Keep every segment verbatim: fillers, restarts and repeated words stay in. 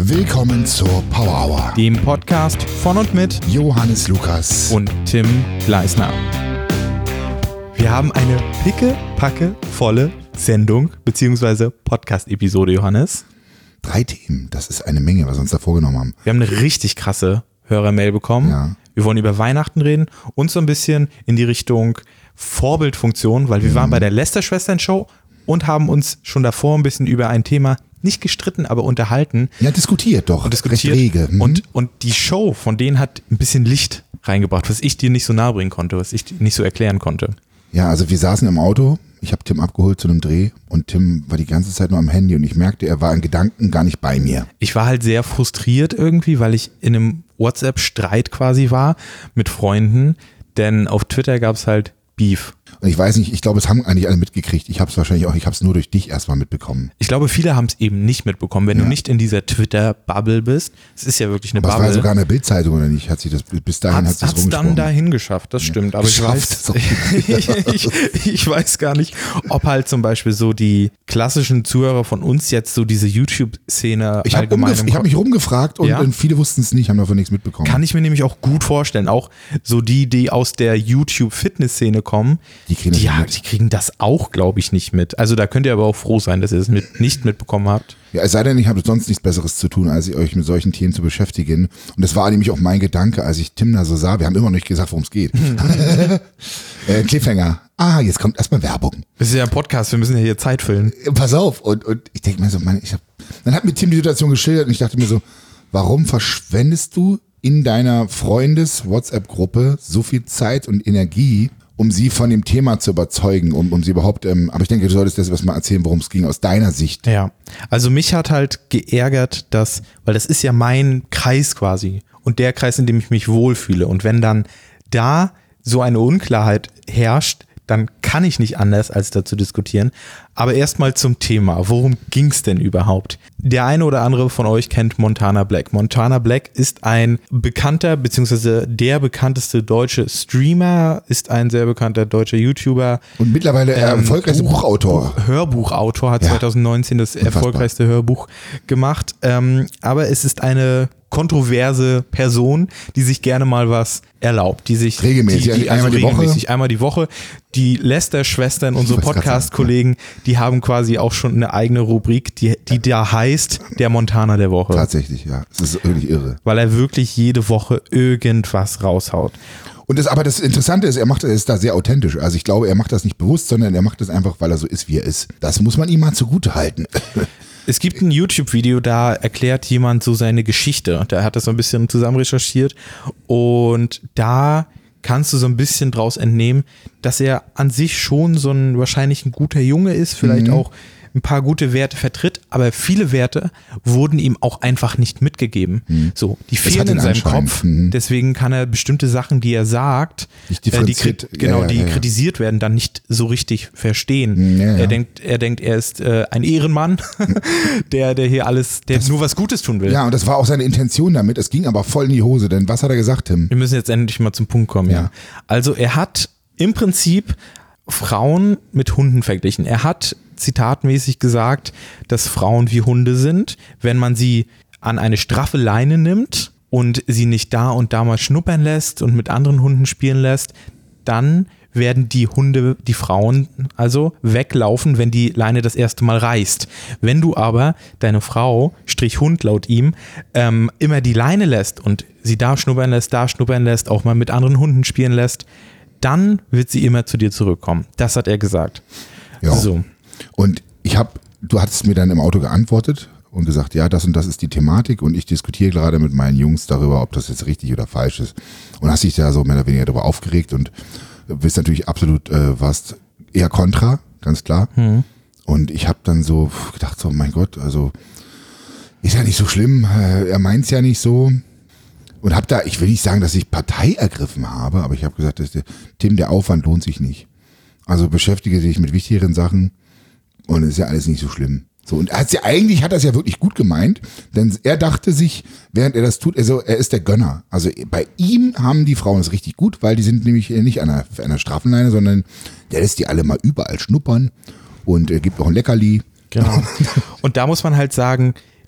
Willkommen zur Power Hour, dem Podcast von und mit Johannes Lukas und Tim Gleisner. Wir haben eine picke-packe volle Sendung bzw. Podcast-Episode, Johannes. Drei Themen, das ist eine Menge, was wir uns da vorgenommen haben. Wir haben eine richtig krasse Hörermail bekommen. Ja. Wir wollen über Weihnachten reden und so ein bisschen in die Richtung Vorbildfunktion, weil wir mhm. waren bei der Lästerschwestern-Show und haben uns schon davor ein bisschen über ein Thema nicht gestritten, aber unterhalten. Ja, diskutiert doch. Und diskutiert. Recht rege. Mhm. Und, und die Show von denen hat ein bisschen Licht reingebracht, was ich dir nicht so nahe bringen konnte, was ich nicht so erklären konnte. Ja, also wir saßen im Auto, ich habe Tim abgeholt zu einem Dreh und Tim war die ganze Zeit nur am Handy und ich merkte, er war in Gedanken gar nicht bei mir. Ich war halt sehr frustriert irgendwie, weil ich in einem WhatsApp-Streit quasi war mit Freunden, denn auf Twitter gab es halt Beef. Und ich weiß nicht, ich glaube, es haben eigentlich alle mitgekriegt. Ich habe es wahrscheinlich auch, ich habe es nur durch dich erstmal mitbekommen. Ich glaube, viele haben es eben nicht mitbekommen, wenn ja. du nicht in dieser Twitter-Bubble bist. Es ist ja wirklich eine aber Bubble. Aber es war sogar in der Bildzeitung oder nicht? Hat sie das bis dahin hat's, hat sie es rumgesprochen? dann dahin geschafft, das stimmt. Ja. Aber ich weiß, ich, ich weiß gar nicht, ob halt zum Beispiel so die klassischen Zuhörer von uns jetzt so diese YouTube-Szene ich hab allgemein umgef- Ich habe mich rumgefragt und, ja? und viele wussten es nicht, haben davon nichts mitbekommen. Kann ich mir nämlich auch gut vorstellen. Auch so die, die aus der YouTube-Fitness-Szene kommen, die kriegen, die, das ja, die kriegen das auch, glaube ich, nicht mit. Also da könnt ihr aber auch froh sein, dass ihr das mit, nicht mitbekommen habt. Ja, es sei denn, ich habe sonst nichts Besseres zu tun, als euch mit solchen Themen zu beschäftigen. Und das war nämlich auch mein Gedanke, als ich Tim da so sah. Wir haben immer noch nicht gesagt, worum es geht. äh, Cliffhanger. Ah, jetzt kommt erstmal Werbung. Das ist ja ein Podcast, wir müssen ja hier Zeit füllen. Pass auf. Und, und ich denke mir so, Mann, ich hab, dann hat mir Tim die Situation geschildert und ich dachte mir so, warum verschwendest du in deiner Freundes-WhatsApp-Gruppe so viel Zeit und Energie, um sie von dem Thema zu überzeugen, um, um sie überhaupt, ähm, aber ich denke, du solltest jetzt was mal erzählen, worum es ging, aus deiner Sicht. Ja, also mich hat halt geärgert, dass, weil das ist ja mein Kreis quasi und der Kreis, in dem ich mich wohlfühle und wenn dann da so eine Unklarheit herrscht, dann kann ich nicht anders, als dazu diskutieren. Aber erstmal zum Thema. Worum ging es denn überhaupt? Der eine oder andere von euch kennt Montana Black. Montana Black ist ein bekannter, beziehungsweise der bekannteste deutsche Streamer, ist ein sehr bekannter deutscher YouTuber. Und mittlerweile der ähm, erfolgreichste Buch, Buchautor. Buch, Hörbuchautor, hat ja. zwanzig neunzehn das Unfassbar. erfolgreichste Hörbuch gemacht. Ähm, aber es ist eine kontroverse Person, die sich gerne mal was erlaubt, die sich regelmäßig, die, die, also einmal, regelmäßig die Woche. einmal die Woche. Die Lästerschwestern, unsere Podcast-Kollegen, ja. die haben quasi auch schon eine eigene Rubrik, die, die da heißt der Montana der Woche. Tatsächlich, ja. Das ist wirklich irre. Weil er wirklich jede Woche irgendwas raushaut. Und das, aber das Interessante ist, er macht, er ist da sehr authentisch. Also ich glaube, er macht das nicht bewusst, sondern er macht das einfach, weil er so ist, wie er ist. Das muss man ihm mal zugute halten. Es gibt ein YouTube-Video, da erklärt jemand so seine Geschichte. Da hat das so ein bisschen zusammen recherchiert und da kannst du so ein bisschen draus entnehmen, dass er an sich schon so ein wahrscheinlich ein guter Junge ist, vielleicht mhm. auch ein paar gute Werte vertritt, aber viele Werte wurden ihm auch einfach nicht mitgegeben. Mhm. So, die fehlen in seinem Kopf, mhm. deswegen kann er bestimmte Sachen, die er sagt, nicht differenziert, äh, die, genau, ja, ja, die ja, ja. kritisiert werden, dann nicht so richtig verstehen. Ja, ja. Er denkt, er denkt, er ist äh, ein Ehrenmann, der, der hier alles, der das, nur was Gutes tun will. Ja, und das war auch seine Intention damit. Es ging aber voll in die Hose, denn was hat er gesagt, Tim? Wir müssen jetzt endlich mal zum Punkt kommen, ja. ja. Also er hat im Prinzip Frauen mit Hunden verglichen. Er hat zitatmäßig gesagt, dass Frauen wie Hunde sind. Wenn man sie an eine straffe Leine nimmt und sie nicht da und da mal schnuppern lässt und mit anderen Hunden spielen lässt, dann werden die Hunde, die Frauen also weglaufen, wenn die Leine das erste Mal reißt. Wenn du aber deine Frau, Strich Hund laut ihm, ähm, immer die Leine lässt und sie da schnuppern lässt, da schnuppern lässt, auch mal mit anderen Hunden spielen lässt, dann wird sie immer zu dir zurückkommen. Das hat er gesagt. Ja. So. Und ich habe, du hattest mir dann im Auto geantwortet und gesagt, ja, das und das ist die Thematik und ich diskutiere gerade mit meinen Jungs darüber, ob das jetzt richtig oder falsch ist. Und hast dich da so mehr oder weniger darüber aufgeregt und bist natürlich absolut, äh, warst eher kontra, ganz klar. Mhm. Und ich habe dann so gedacht, so mein Gott, also ist ja nicht so schlimm, äh, er meint's ja nicht so. Und habe da, ich will nicht sagen, dass ich Partei ergriffen habe, aber ich habe gesagt, dass der, Tim, der Aufwand lohnt sich nicht. Also beschäftige dich mit wichtigeren Sachen und es ist ja alles nicht so schlimm. So, und er hat's ja, eigentlich hat er es ja wirklich gut gemeint, denn er dachte sich, während er das tut, also er ist der Gönner. Also bei ihm haben die Frauen es richtig gut, weil die sind nämlich nicht an einer, an einer Strafenleine, sondern der lässt die alle mal überall schnuppern und äh, gibt auch ein Leckerli. Genau. Und da muss man halt sagen,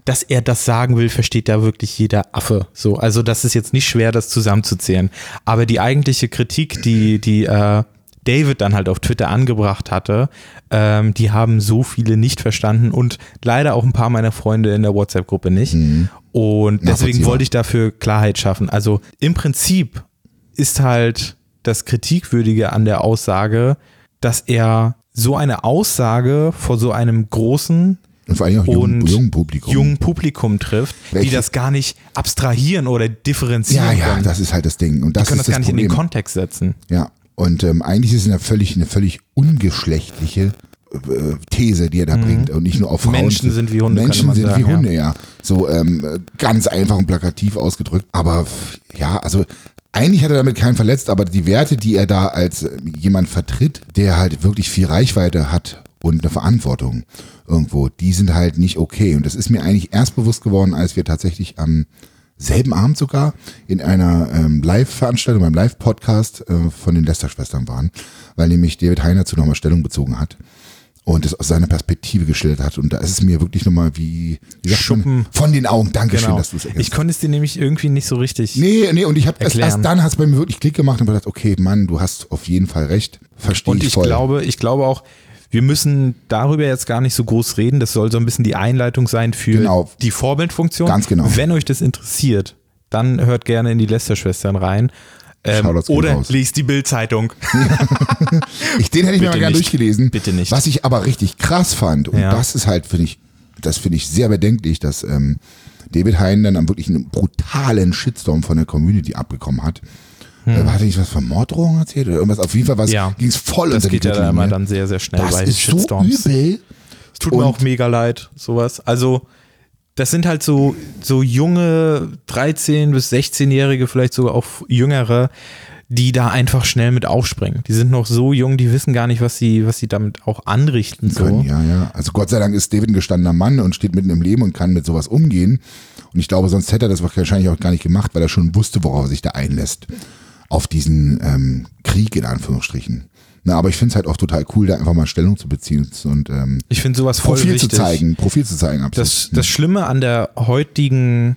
dass er das sagen will, versteht da wirklich jeder Affe. So, also das ist jetzt nicht schwer, das zusammenzuzählen. Aber die eigentliche Kritik, die, die äh, David dann halt auf Twitter angebracht hatte, ähm, die haben so viele nicht verstanden und leider auch ein paar meiner Freunde in der WhatsApp-Gruppe nicht. Mhm. Und deswegen wollte ich dafür Klarheit schaffen. Also im Prinzip ist halt das Kritikwürdige an der Aussage, dass er so eine Aussage vor so einem großen und vor allem auch jungen, jungen Publikum. jungen Publikum trifft, Welche? die das gar nicht abstrahieren oder differenzieren ja, ja, können. das ist halt das Ding. Und das die können ist das gar nicht Problem. in den Kontext setzen. Ja, und ähm, eigentlich ist es eine völlig, eine völlig ungeschlechtliche äh, These, die er da mhm. bringt. Und nicht nur auf Frauen. Menschen sind wie Hunde, Menschen man sind sagen, wie Hunde, ja. ja. So ähm, ganz einfach und plakativ ausgedrückt. Aber ja, also eigentlich hat er damit keinen verletzt, aber die Werte, die er da als jemand vertritt, der halt wirklich viel Reichweite hat und eine Verantwortung irgendwo, die sind halt nicht okay. Und das ist mir eigentlich erst bewusst geworden, als wir tatsächlich am selben Abend sogar in einer ähm, Live-Veranstaltung, beim Live-Podcast äh, von den Lester-Schwestern waren, weil nämlich David Hein dazu nochmal Stellung bezogen hat und es aus seiner Perspektive geschildert hat. Und da ist es mir wirklich nochmal wie, wie sagt Schuppen man, von den Augen. Dankeschön, genau. dass du es erkennst. Ich konnte es dir nämlich irgendwie nicht so richtig Nee, nee, und ich habe erst, erklären. erst dann hat es bei mir wirklich Klick gemacht und gedacht, okay, Mann, du hast auf jeden Fall recht. Verstehe ich voll. Und ich glaube, ich glaube auch, wir müssen darüber jetzt gar nicht so groß reden. Das soll so ein bisschen die Einleitung sein für genau. die Vorbildfunktion. Ganz genau. Wenn euch das interessiert, dann hört gerne in die Lester-Schwestern rein. Ähm, oder raus. Lest die Bild-Zeitung. ich, den hätte ich mir mal gerne durchgelesen. Bitte nicht. Was ich aber richtig krass fand, und ja. das ist halt, finde ich, das finde ich sehr bedenklich, dass ähm, David Hein dann wirklich einen brutalen Shitstorm von der Community abbekommen hat. Hm. Äh, hat er nicht was von Morddrohungen erzählt oder irgendwas? Auf jeden Fall was ja. ging es voll das unter die geht ja immer dann sehr, sehr schnell das bei ist Shitstorms. So übel. Es tut und mir auch mega leid, sowas. Also das sind halt so, so junge dreizehn- bis sechzehnjährige, vielleicht sogar auch jüngere, die da einfach schnell mit aufspringen. Die sind noch so jung, die wissen gar nicht, was sie, was sie damit auch anrichten. So. Können, ja, ja. Also Gott sei Dank ist David ein gestandener Mann und steht mitten im Leben und kann mit sowas umgehen. Und ich glaube, sonst hätte er das wahrscheinlich auch gar nicht gemacht, weil er schon wusste, worauf er sich da einlässt. Auf diesen ähm, Krieg in Anführungsstrichen. Na, aber ich finde es halt auch total cool, da einfach mal Stellung zu beziehen und ähm, ich finde sowas voll Profil wichtig. zu zeigen, Profil zu zeigen. Absolut. Das, das Schlimme an der heutigen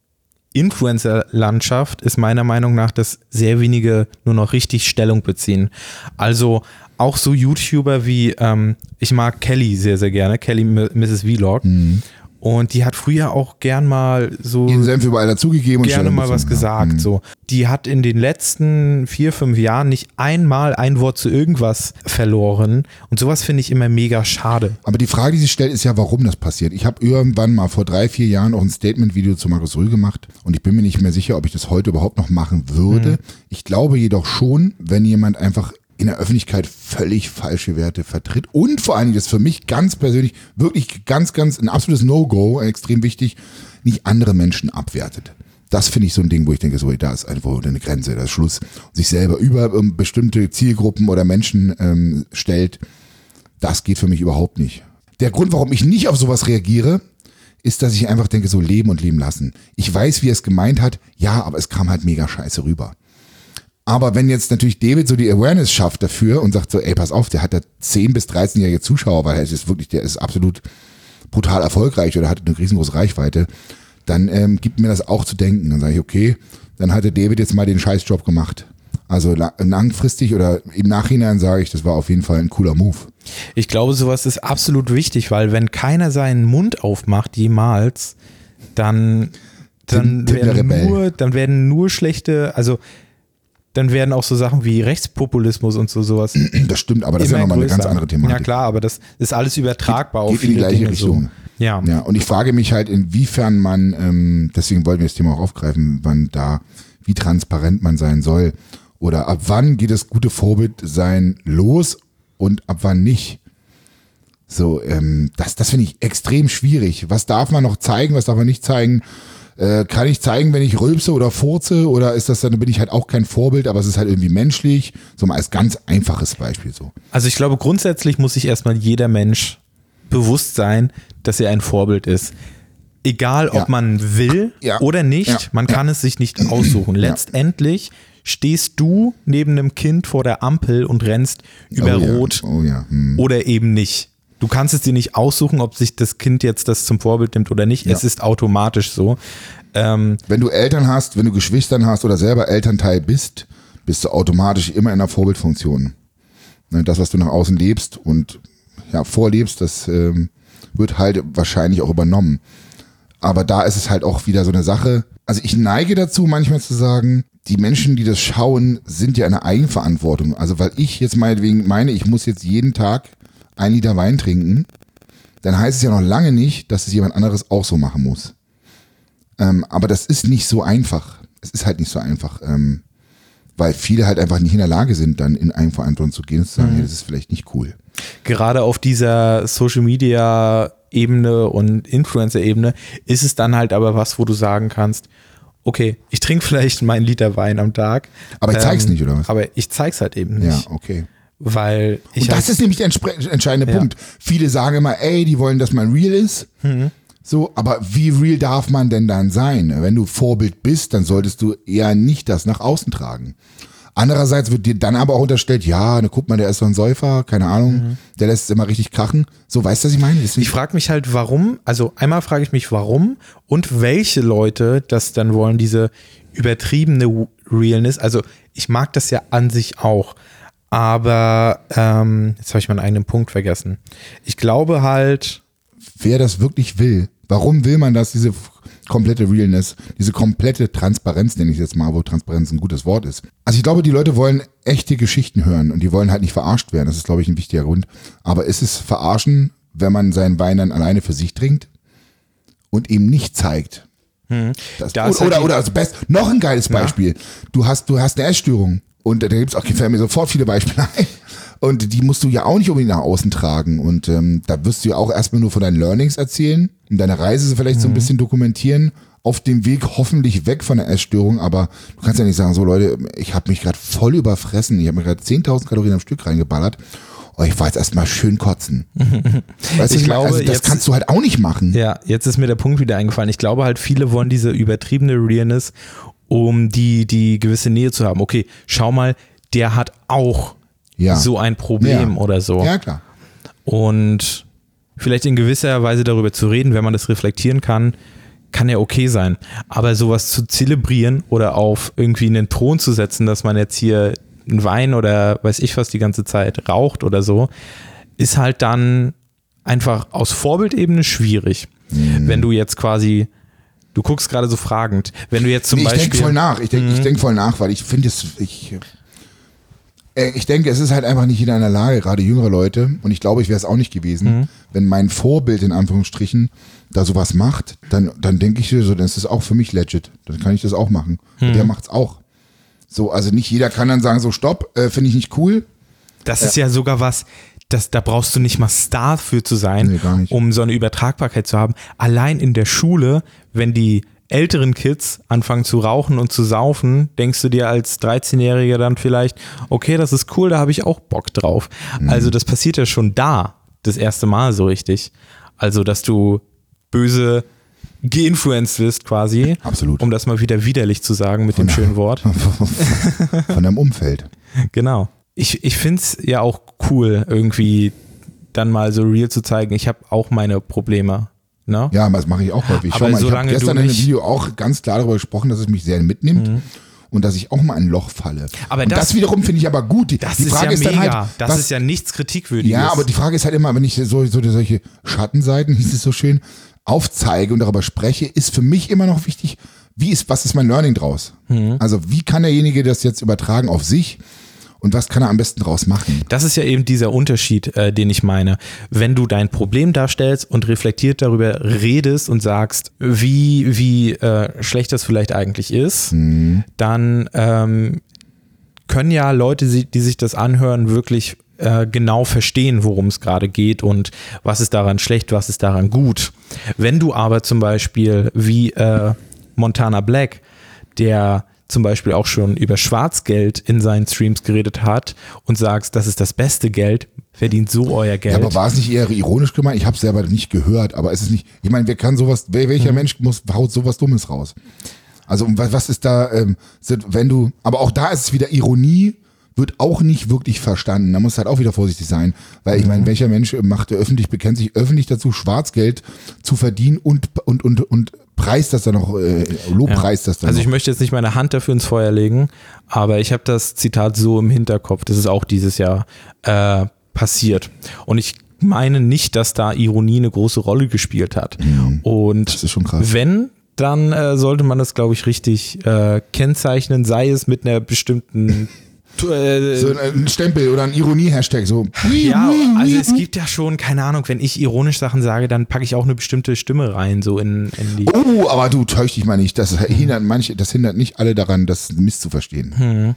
Influencer-Landschaft ist meiner Meinung nach, dass sehr wenige nur noch richtig Stellung beziehen. Also auch so YouTuber wie, ähm, ich mag Kelly sehr, sehr gerne, Kelly Misses Vlog. Mhm. Und die hat früher auch gern mal so ihren Senf überall dazugegeben und gerne mal was gesagt. Mhm. So, die hat in den letzten vier, fünf Jahren nicht einmal ein Wort zu irgendwas verloren. Und sowas finde ich immer mega schade. Aber die Frage, die sich stellt, ist ja, warum das passiert. Ich habe irgendwann mal vor drei, vier Jahren auch ein Statement-Video zu Markus Rühl gemacht und ich bin mir nicht mehr sicher, ob ich das heute überhaupt noch machen würde. Mhm. Ich glaube jedoch schon, wenn jemand einfach in der Öffentlichkeit völlig falsche Werte vertritt und vor allen Dingen, das ist für mich ganz persönlich wirklich ganz, ganz ein absolutes No-Go, extrem wichtig, nicht andere Menschen abwertet. Das finde ich so ein Ding, wo ich denke, so, da ist einfach eine Grenze, da ist Schluss. Und sich selber über um, bestimmte Zielgruppen oder Menschen ähm, stellt, das geht für mich überhaupt nicht. Der Grund, warum ich nicht auf sowas reagiere, ist, dass ich einfach denke, so leben und leben lassen. Ich weiß, wie er es gemeint hat, ja, aber es kam halt mega scheiße rüber. Aber wenn jetzt natürlich David so die Awareness schafft dafür und sagt so, ey, pass auf, der hat da zehn bis dreizehnjährige Zuschauer, weil er ist wirklich, der ist absolut brutal erfolgreich oder hat eine riesengroße Reichweite, dann ähm, gibt mir das auch zu denken. Dann sage ich, okay, dann hatte David jetzt mal den Scheißjob gemacht. Also langfristig oder im Nachhinein sage ich, das war auf jeden Fall ein cooler Move. Ich glaube, sowas ist absolut wichtig, weil wenn keiner seinen Mund aufmacht, jemals, dann, dann, Tim, Tim werden, nur, dann werden nur schlechte, also dann werden auch so Sachen wie Rechtspopulismus und so sowas. Das stimmt, aber das ist ja nochmal eine ganz andere Thematik. Ja klar, aber das ist alles übertragbar geht, auf geht viele in die gleiche Dinge Richtung. So. Ja. ja. Und ich frage mich halt, inwiefern man, ähm, deswegen wollten wir das Thema auch aufgreifen, wann da, wie transparent man sein soll. Oder ab wann geht das gute Vorbildsein los und ab wann nicht. So, ähm, das, das finde ich extrem schwierig. Was darf man noch zeigen, was darf man nicht zeigen? Äh, kann ich zeigen, wenn ich rülpse oder furze, oder ist das dann, bin ich halt auch kein Vorbild, aber es ist halt irgendwie menschlich, so mal als ganz einfaches Beispiel so. Also ich glaube, grundsätzlich muss sich erstmal jeder Mensch bewusst sein, dass er ein Vorbild ist. Egal, ob ja. man will ja. oder nicht, ja. man kann es sich nicht aussuchen. Letztendlich stehst du neben einem Kind vor der Ampel und rennst über oh Rot oh hm. oder eben nicht. Du kannst es dir nicht aussuchen, ob sich das Kind jetzt das zum Vorbild nimmt oder nicht. Ja. Es ist automatisch so. Ähm, wenn du Eltern hast, wenn du Geschwistern hast oder selber Elternteil bist, bist du automatisch immer in einer Vorbildfunktion. Das, was du nach außen lebst und ja, vorlebst, das ähm, wird halt wahrscheinlich auch übernommen. Aber da ist es halt auch wieder so eine Sache. Also ich neige dazu, manchmal zu sagen, die Menschen, die das schauen, sind ja in einer Eigenverantwortung. Also weil ich jetzt meinetwegen meine, ich muss jetzt jeden Tag ein Liter Wein trinken, dann heißt es ja noch lange nicht, dass es jemand anderes auch so machen muss. Ähm, aber das ist nicht so einfach. Es ist halt nicht so einfach, ähm, weil viele halt einfach nicht in der Lage sind, dann in Eigenverantwortung zu gehen und zu sagen, mhm. hey, das ist vielleicht nicht cool. Gerade auf dieser Social Media Ebene und Influencer-Ebene ist es dann halt aber was, wo du sagen kannst, okay, ich trinke vielleicht meinen Liter Wein am Tag. Aber ich zeig's ähm, nicht, oder was? Aber ich zeig's halt eben nicht. Ja, okay. Weil ich und das halt, ist nämlich der entscheidende ja. Punkt. Viele sagen immer, ey, die wollen, dass man real ist. Mhm. So, aber wie real darf man denn dann sein? Wenn du Vorbild bist, dann solltest du eher nicht das nach außen tragen. Andererseits wird dir dann aber auch unterstellt, ja, ne, guck mal, der ist so ein Säufer, keine Ahnung, mhm. der lässt es immer richtig krachen. So, weißt du, was ich meine? Ich frage mich halt, warum, also einmal frage ich mich, warum und welche Leute das dann wollen, diese übertriebene Realness. Also ich mag das ja an sich auch, aber ähm, jetzt habe ich meinen eigenen Punkt vergessen. Ich glaube halt, wer das wirklich will, warum will man das, diese komplette Realness, diese komplette Transparenz, nenne ich jetzt mal, wo Transparenz ein gutes Wort ist. Also ich glaube, die Leute wollen echte Geschichten hören und die wollen halt nicht verarscht werden. Das ist, glaube ich, ein wichtiger Grund. Aber ist es verarschen, wenn man seinen Wein dann alleine für sich trinkt und ihm nicht zeigt? Hm. Das, da oder, oder, oder also best, noch ein geiles Beispiel. Ja. Du hast, du hast eine Essstörung und da gibt es auch, fällt mir sofort viele Beispiele ein. Und die musst du ja auch nicht unbedingt nach außen tragen. Und ähm, da wirst du ja auch erstmal nur von deinen Learnings erzählen und deine Reise vielleicht mhm. so ein bisschen dokumentieren. Auf dem Weg hoffentlich weg von der Essstörung. Aber du kannst ja nicht sagen, so Leute, ich habe mich gerade voll überfressen. Ich habe mir gerade zehntausend Kalorien am Stück reingeballert. Oh, ich war jetzt erstmal schön kotzen. Weißt du, ich glaube, also das jetzt, kannst du halt auch nicht machen. Ja, jetzt ist mir der Punkt wieder eingefallen. Ich glaube halt, viele wollen diese übertriebene Realness, um die, die gewisse Nähe zu haben. Okay, schau mal, der hat auch Ja. so ein Problem ja. oder so. Ja, klar. Und vielleicht in gewisser Weise darüber zu reden, wenn man das reflektieren kann, kann ja okay sein. Aber sowas zu zelebrieren oder auf irgendwie einen Thron zu setzen, dass man jetzt hier einen Wein oder weiß ich was die ganze Zeit raucht oder so, ist halt dann einfach aus Vorbildebene schwierig. Mhm. Wenn du jetzt quasi, du guckst gerade so fragend, wenn du jetzt zum nee, ich Beispiel... Ich denke voll nach, ich denke mhm. denk voll nach, weil ich finde es... Ich, Ich denke, es ist halt einfach nicht jeder in der Lage, gerade jüngere Leute, und ich glaube, ich wäre es auch nicht gewesen, mhm. wenn mein Vorbild in Anführungsstrichen da sowas macht, dann, dann denke ich so, das ist auch für mich legit, dann kann ich das auch machen. Mhm. Und der macht's auch. So, also nicht jeder kann dann sagen, so stopp, äh, finde ich nicht cool. Das äh, ist ja sogar was, das, da brauchst du nicht mal Star für zu sein, nee, gar nicht. Um so eine Übertragbarkeit zu haben. Allein in der Schule, wenn die älteren Kids anfangen zu rauchen und zu saufen, denkst du dir als dreizehnjähriger dann vielleicht, okay, das ist cool, da habe ich auch Bock drauf. Mhm. Also das passiert ja schon da, das erste Mal so richtig. Also, dass du böse geinfluenced wirst quasi. Absolut. Um das mal wieder widerlich zu sagen mit von dem schönen Wort. Von deinem Umfeld. Genau. Ich, ich finde es ja auch cool, irgendwie dann mal so real zu zeigen, ich habe auch meine Probleme. No? Ja, das mache ich auch häufig. Aber Schau mal, ich habe gestern in einem Video auch ganz klar darüber gesprochen, dass es mich sehr mitnimmt mhm. und dass ich auch mal ein Loch falle. Aber und das, das wiederum finde ich aber gut. Die, das die Frage ist ja ist mega. Dann halt, das was, ist ja nichts Kritikwürdiges. Ja, aber die Frage ist halt immer, wenn ich so, so solche Schattenseiten, hieß es so schön, aufzeige und darüber spreche, ist für mich immer noch wichtig, wie ist, was ist mein Learning draus? Mhm. Also wie kann derjenige das jetzt übertragen auf sich? Und was kann er am besten draus machen? Das ist ja eben dieser Unterschied, äh, den ich meine. Wenn du dein Problem darstellst und reflektiert darüber redest und sagst, wie, wie äh, schlecht das vielleicht eigentlich ist, mhm. dann ähm, können ja Leute, die sich das anhören, wirklich äh, genau verstehen, worum es gerade geht und was ist daran schlecht, was ist daran gut. Wenn du aber zum Beispiel wie äh, Montana Black, der zum Beispiel auch schon über Schwarzgeld in seinen Streams geredet hat und sagst, das ist das beste Geld, verdient so euer Geld. Ja, aber war es nicht eher ironisch gemeint? Ich habe es selber nicht gehört, aber es ist nicht, ich meine, wer kann sowas, welcher hm. Mensch muss, haut sowas Dummes raus? Also was ist da, ähm, wenn du, aber auch da ist es wieder Ironie wird auch nicht wirklich verstanden. Da muss halt auch wieder vorsichtig sein, weil ich meine, welcher Mensch macht öffentlich, bekennt sich öffentlich dazu, Schwarzgeld zu verdienen und und und und preist das dann noch, äh, lobpreist ja. das dann Also ich noch. möchte jetzt nicht meine Hand dafür ins Feuer legen, aber ich habe das Zitat so im Hinterkopf, das ist auch dieses Jahr äh, passiert. Und ich meine nicht, dass da Ironie eine große Rolle gespielt hat. Mhm. Und das ist schon krass. Wenn, dann äh, sollte man das, glaube ich, richtig äh, kennzeichnen, sei es mit einer bestimmten äh, so ein Stempel oder ein Ironie-Hashtag. So. Ja, also es gibt ja schon, keine Ahnung, wenn ich ironisch Sachen sage, dann packe ich auch eine bestimmte Stimme rein, so in, in die. Oh, aber du täusch dich mal nicht. Das hindert manche, das hindert nicht alle daran, das misszuverstehen. Hm.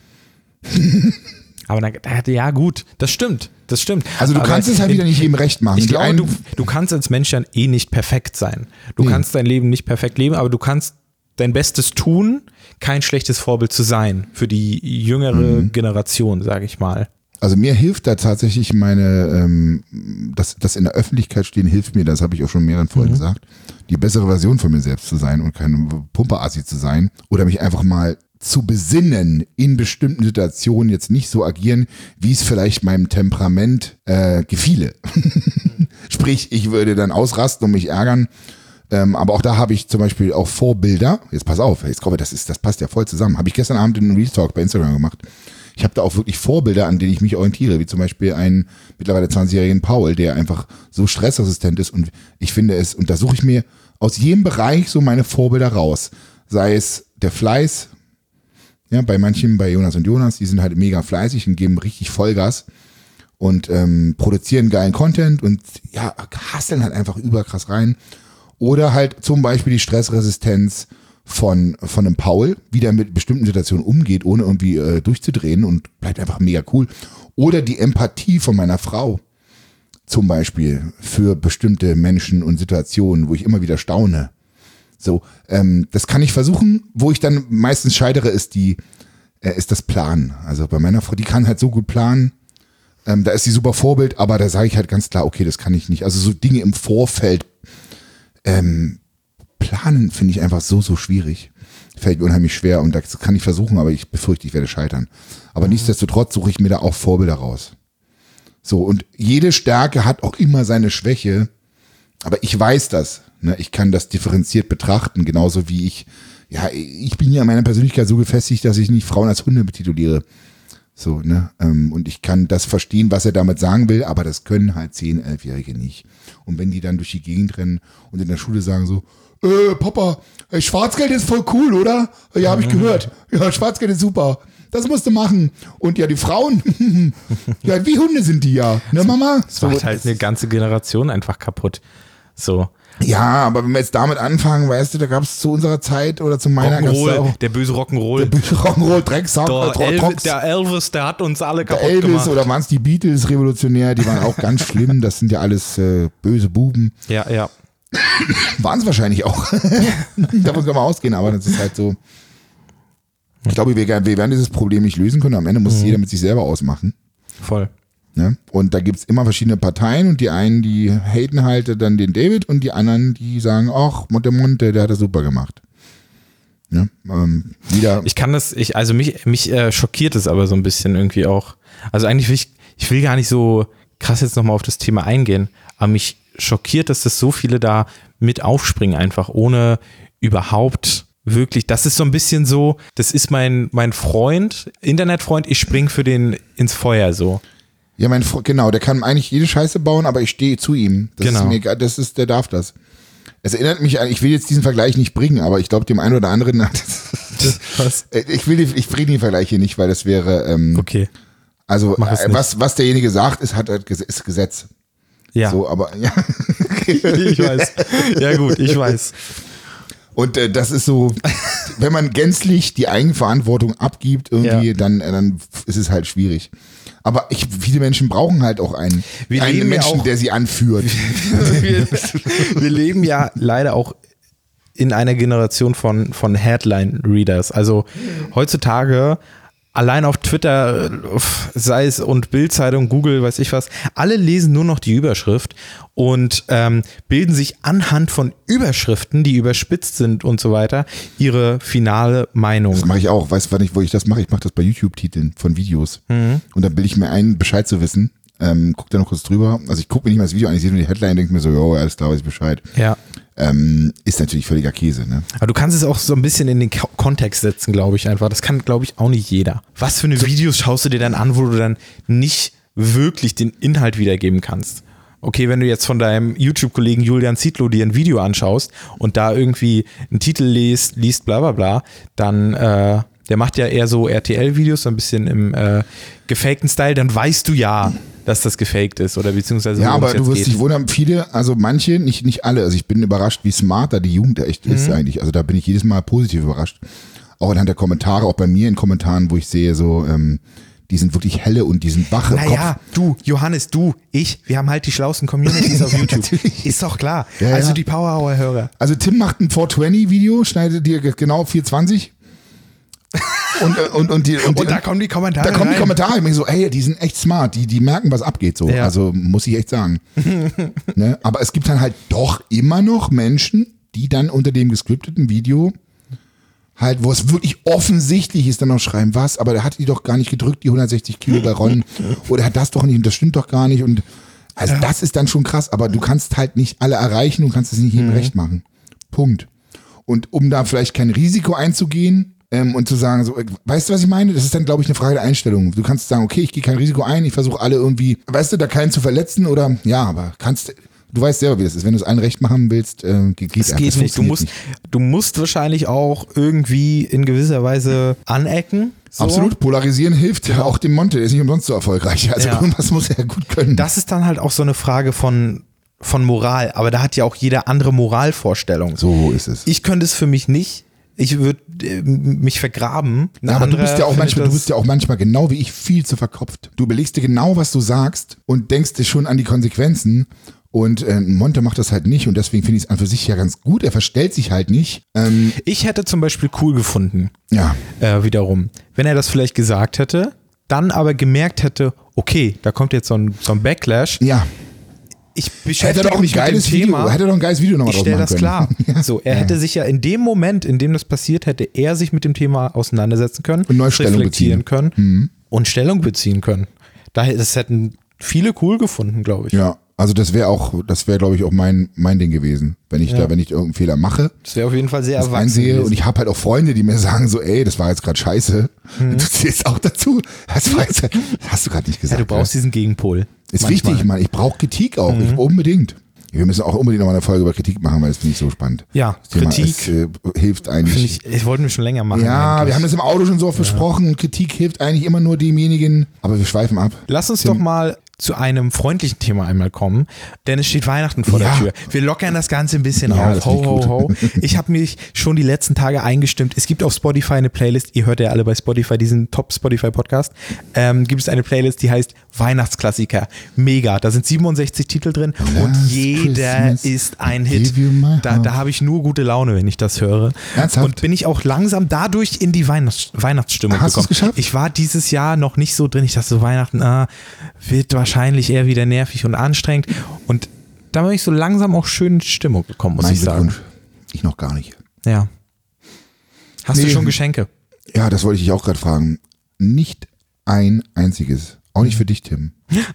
Aber dann, ja gut, das stimmt, das stimmt. Also du aber kannst es halt wieder nicht jedem recht machen. Ich Die glaube, einen- du, du kannst als Mensch dann eh nicht perfekt sein. Du Nee. kannst dein Leben nicht perfekt leben, aber du kannst dein Bestes tun, kein schlechtes Vorbild zu sein für die jüngere Mhm. Generation, sage ich mal. Also mir hilft da tatsächlich meine, ähm, das, das in der Öffentlichkeit stehen hilft mir, das habe ich auch schon in mehreren Folgen Mhm. gesagt, die bessere Version von mir selbst zu sein und kein Pumperassi zu sein oder mich einfach mal zu besinnen, in bestimmten Situationen jetzt nicht so agieren, wie es vielleicht meinem Temperament äh, gefiele. Sprich, ich würde dann ausrasten und mich ärgern. Ähm, aber auch da habe ich zum Beispiel auch Vorbilder. Jetzt pass auf, jetzt komme, das ist, das passt ja voll zusammen. Habe ich gestern Abend in einem Real Talk bei Instagram gemacht. Ich habe da auch wirklich Vorbilder, an denen ich mich orientiere, wie zum Beispiel einen mittlerweile zwanzigjährigen Paul, der einfach so stressresistent ist. Und ich finde es, und da suche ich mir aus jedem Bereich so meine Vorbilder raus. Sei es der Fleiß, ja, bei manchen, bei Jonas und Jonas, die sind halt mega fleißig und geben richtig Vollgas und ähm, produzieren geilen Content und ja, hasseln halt einfach überkrass rein. Oder halt zum Beispiel die Stressresistenz von, von einem Paul, wie der mit bestimmten Situationen umgeht, ohne irgendwie äh, durchzudrehen und bleibt einfach mega cool. Oder die Empathie von meiner Frau zum Beispiel für bestimmte Menschen und Situationen, wo ich immer wieder staune. So, ähm, das kann ich versuchen. Wo ich dann meistens scheitere, ist die, äh, ist das Planen. Also bei meiner Frau, die kann halt so gut planen. Ähm, da ist sie super Vorbild, aber da sage ich halt ganz klar, okay, das kann ich nicht. Also so Dinge im Vorfeld ähm, planen finde ich einfach so, so schwierig. Fällt mir unheimlich schwer und das kann ich versuchen, aber ich befürchte, ich werde scheitern. Aber mhm. nichtsdestotrotz suche ich mir da auch Vorbilder raus. So, und jede Stärke hat auch immer seine Schwäche, aber ich weiß das. Ne? Ich kann das differenziert betrachten, genauso wie ich, ja, ich bin ja in meiner Persönlichkeit so gefestigt, dass ich nicht Frauen als Hunde betituliere. So, ne, ähm, und ich kann das verstehen, was er damit sagen will, aber das können halt zehn-, elfjährige nicht. Und wenn die dann durch die Gegend rennen und in der Schule sagen so, äh, Papa, äh, Schwarzgeld ist voll cool, oder? Ja, habe ich gehört. Ja, Schwarzgeld ist super. Das musst du machen. Und ja, die Frauen, ja, wie Hunde sind die ja, ne, Mama? Das macht halt eine ganze Generation einfach kaputt. So. Ja, aber wenn wir jetzt damit anfangen, weißt du, da gab es zu unserer Zeit oder zu meiner gab's da Rock'n'Roll, auch der böse Rock'n'Roll. der böse Rock'n'Roll, Drecksack, Der, Tro- Elvis, Trox, der Elvis, der hat uns alle kaputt Elvis gemacht. oder waren es die Beatles revolutionär, die waren auch ganz schlimm, das sind ja alles äh, böse Buben. Ja, ja. Waren es wahrscheinlich auch. Davon kann man ausgehen, aber das ist halt so. Ich glaube, wir, wir werden dieses Problem nicht lösen können. Am Ende muss es jeder mit sich selber ausmachen. Voll. Ne? Und da gibt es immer verschiedene Parteien und die einen, die haten halt dann den David und die anderen, die sagen, ach, Monte Monte, der hat das super gemacht. Ne? Ähm, wieder. Ich kann das, ich, also mich, mich äh, schockiert es aber so ein bisschen irgendwie auch. Also eigentlich will ich, ich will gar nicht so krass jetzt nochmal auf das Thema eingehen, aber mich schockiert, dass das so viele da mit aufspringen einfach, ohne überhaupt wirklich, das ist so ein bisschen so, das ist mein, mein Freund, Internetfreund, ich spring für den ins Feuer so. Ja, mein Freund, genau, der kann eigentlich jede Scheiße bauen, aber ich stehe zu ihm. Das Genau. ist mir egal, das ist, der darf das. Es erinnert mich an, ich will jetzt diesen Vergleich nicht bringen, aber ich glaube, dem einen oder anderen hat Was? ich will, die- ich bringe den Vergleich hier nicht, weil das wäre, ähm, Okay. also Mach es äh, nicht. was, was derjenige sagt, ist, hat halt Ges- ist Gesetz. Ja, So, aber ja. ich weiß. Ja gut, ich weiß. Und äh, das ist so, wenn man gänzlich die Eigenverantwortung abgibt, irgendwie, Ja. dann, äh, dann ist es halt schwierig. Aber ich, viele Menschen brauchen halt auch einen, Wir einen leben ja Menschen, auch- der sie anführt. wir, wir leben ja leider auch in einer Generation von, von Headline-Readers. Also heutzutage allein auf Twitter, sei es und Bild-Zeitung, Google, weiß ich was, alle lesen nur noch die Überschrift und ähm, bilden sich anhand von Überschriften, die überspitzt sind und so weiter, ihre finale Meinung. Das mache ich auch. Weißt du, wann ich, wo ich das mache? Ich mache das bei YouTube-Titeln von Videos. Mhm. Und dann bilde ich mir ein, Bescheid zu wissen. Ähm, guck da noch kurz drüber. Also ich gucke mir nicht mal das Video an, ich sehe nur die Headline und denke mir so, jo, alles klar, weiß ich Bescheid. Ja. Ähm, ist natürlich völliger Käse, ne? Aber du kannst es auch so ein bisschen in den Ko- Kontext setzen, glaube ich einfach. Das kann, glaube ich, auch nicht jeder. Was für eine so, Videos schaust du dir dann an, wo du dann nicht wirklich den Inhalt wiedergeben kannst? Okay, wenn du jetzt von deinem YouTube-Kollegen Julian Zietlow dir ein Video anschaust und da irgendwie einen Titel liest, liest bla bla bla, dann, äh, der macht ja eher so R T L-Videos, so ein bisschen im äh, gefakten Style, dann weißt du ja, dass das gefaked ist oder beziehungsweise ja, aber du wirst geht. dich wundern, viele, also manche, nicht, nicht alle, also ich bin überrascht, wie smart da die Jugend echt mhm. ist eigentlich, also da bin ich jedes Mal positiv überrascht, auch anhand der Kommentare, auch bei mir in Kommentaren, wo ich sehe so, ähm, die sind wirklich helle und die sind wach im naja, Kopf. du, Johannes, du, ich, wir haben halt die schlauesten Communities auf YouTube. Ist doch klar. Ja, also ja. die Power Hour Hörer. Also Tim macht ein vier zwanzig Video, schneidet dir genau vier zwanzig und, und, und, die, und, und da kommen die Kommentare Da kommen rein. die Kommentare, ich bin so, ey, die sind echt smart, die, die merken, was abgeht so. Ja. Also muss ich echt sagen. Ne? Aber es gibt dann halt doch immer noch Menschen, die dann unter dem gescripteten Video halt, wo es wirklich offensichtlich ist, dann noch schreiben, was, aber der hat die doch gar nicht gedrückt, die hundertsechzig Kilo bei Ron. Oder hat das doch nicht und das stimmt doch gar nicht. Und also ja. das ist dann schon krass, aber du kannst halt nicht alle erreichen, du kannst es nicht jedem mhm. recht machen. Punkt. Und um da vielleicht kein Risiko einzugehen ähm, und zu sagen, so, weißt du, was ich meine? Das ist dann, glaube ich, eine Frage der Einstellung. Du kannst sagen, okay, ich gehe kein Risiko ein, ich versuche alle irgendwie, weißt du, da keinen zu verletzen oder, ja, aber kannst, du weißt selber, wie das ist. Wenn du es allen recht machen willst, äh, geht es. geht nicht. Du musst, nicht. Du musst wahrscheinlich auch irgendwie in gewisser Weise anecken. So. Absolut, polarisieren hilft ja auch dem Monte, der ist nicht umsonst so erfolgreich. Also ja. irgendwas muss er ja gut können. Das ist dann halt auch so eine Frage von, von Moral, aber da hat ja auch jeder andere Moralvorstellung. So ist es. Ich könnte es für mich nicht. Ich würde äh, mich vergraben. Ja, aber du bist ja, auch manchmal, du bist ja auch manchmal genau wie ich viel zu verkopft. Du überlegst dir genau, was du sagst und denkst dir schon an die Konsequenzen. Und äh, Monte macht das halt nicht und deswegen finde ich es an für sich ja ganz gut. Er verstellt sich halt nicht. Ähm, ich hätte zum Beispiel cool gefunden, ja. äh, wiederum, wenn er das vielleicht gesagt hätte, dann aber gemerkt hätte, okay, da kommt jetzt so ein, so ein Backlash. Ja. Ich beschäftige mich mit dem Thema. Video, hätte doch ein geiles Video nochmal draus machen können. Ich stelle das klar. Ja. So, er ja. hätte sich ja in dem Moment, in dem das passiert, hätte er sich mit dem Thema auseinandersetzen können, und neue Stellung reflektieren beziehen. können mhm. und Stellung beziehen können. Daher, das hätten viele cool gefunden, glaube ich. Ja. Also das wäre auch, das wäre glaube ich auch mein mein Ding gewesen, wenn ich ja. da, wenn ich irgendeinen Fehler mache. Das wäre auf jeden Fall sehr das erwachsen einsehe. gewesen. Und ich habe halt auch Freunde, die mir sagen so, ey, das war jetzt gerade scheiße. Mhm. Du zählst auch dazu. Das war jetzt, hast du gerade nicht gesagt. Ja, du brauchst ja. diesen Gegenpol. Ist manchmal. wichtig, Mann. Ich brauche Kritik auch. Mhm. Ich, unbedingt. Wir müssen auch unbedingt nochmal eine Folge über Kritik machen, weil das finde ich so spannend. Ja, das Thema Kritik ist, äh, hilft eigentlich. Ich, ich wollten wir schon länger machen. Ja, eigentlich. wir haben das im Auto schon so oft ja. besprochen. Kritik hilft eigentlich immer nur demjenigen. Aber wir schweifen ab. Lass uns Tim. doch mal zu einem freundlichen Thema einmal kommen, denn es steht Weihnachten vor ja. der Tür. Wir lockern das Ganze ein bisschen ja, auf. Ho, ho, ho. Ich habe mich schon die letzten Tage eingestimmt. Es gibt auf Spotify eine Playlist, ihr hört ja alle bei Spotify diesen Top-Spotify-Podcast, ähm, gibt es eine Playlist, die heißt Weihnachtsklassiker. Mega, da sind siebenundsechzig Titel drin Last und jeder Christmas ist ein Hit. Da, da habe ich nur gute Laune, wenn ich das höre. Ernsthaft? Und bin ich auch langsam dadurch in die Weihnachts- Weihnachtsstimmung Hast gekommen. Geschafft? Ich war dieses Jahr noch nicht so drin. Ich dachte so, Weihnachten, ah, wird wahrscheinlich eher wieder nervig und anstrengend. Und da bin ich so langsam auch schön in Stimmung gekommen, muss mein ich sagen. Ich noch gar nicht. Ja. Hast nee, du schon Geschenke? Ja, das wollte ich dich auch gerade fragen. Nicht ein einziges. Auch nicht für dich, Tim.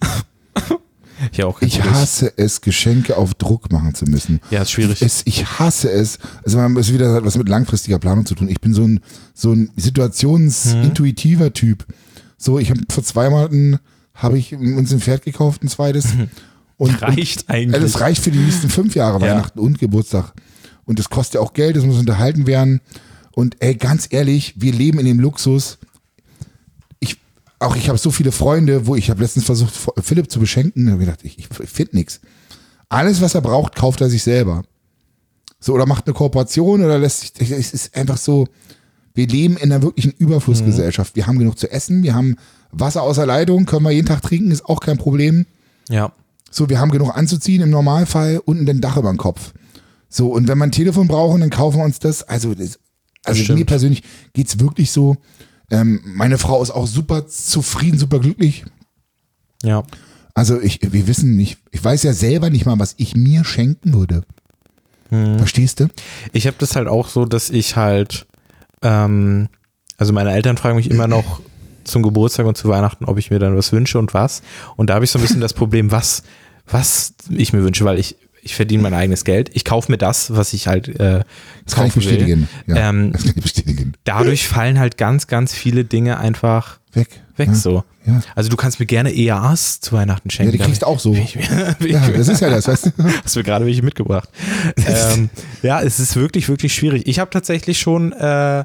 Ja, auch ich hasse es, Geschenke auf Druck machen zu müssen. Ja, ist schwierig. Es, ich hasse es. Also man ist wieder was mit langfristiger Planung zu tun. Ich bin so ein, so ein situationsintuitiver hm. Typ. So, ich habe vor zwei Monaten habe ich uns ein Pferd gekauft, ein zweites. Und, reicht und, eigentlich. Äh, das reicht für die nächsten fünf Jahre, ja. Weihnachten und Geburtstag. Und das kostet ja auch Geld, das muss unterhalten werden. Und ey, ganz ehrlich, wir leben in dem Luxus. Ich, auch ich habe so viele Freunde, wo ich habe letztens versucht, Philipp zu beschenken. Da habe ich gedacht, ich, ich finde nichts. Alles, was er braucht, kauft er sich selber. So, oder macht eine Kooperation oder lässt sich, es ist einfach so, wir leben in einer wirklichen Überflussgesellschaft. Mhm. Wir haben genug zu essen, wir haben Wasser aus der Leitung, können wir jeden Tag trinken, ist auch kein Problem. Ja. So, wir haben genug anzuziehen im Normalfall und ein Dach über dem Kopf. So, und wenn wir ein Telefon brauchen, dann kaufen wir uns das. Also, das, also mir persönlich geht's wirklich so, Ähm, meine Frau ist auch super zufrieden, super glücklich. Ja. Also ich, wir wissen nicht, ich weiß ja selber nicht mal, was ich mir schenken würde. Hm. Verstehst du? Ich habe das halt auch so, dass ich halt, ähm, also meine Eltern fragen mich immer noch zum Geburtstag und zu Weihnachten, ob ich mir dann was wünsche und was. Und da habe ich so ein bisschen das Problem, was, was ich mir wünsche, weil ich, ich verdiene mein eigenes Geld. Ich kaufe mir das, was ich halt äh, das kann ich bestätigen. Ja, ähm, das kann ich bestätigen. Dadurch fallen halt ganz, ganz viele Dinge einfach weg. Weg ja, so. Ja. Also du kannst mir gerne E A As zu Weihnachten schenken. Ja, die kriegst du auch so. Ich, ich, ja, das ist ja das, weißt du. Hast du mir gerade welche mitgebracht. ähm, ja, es ist wirklich, wirklich schwierig. Ich habe tatsächlich schon äh,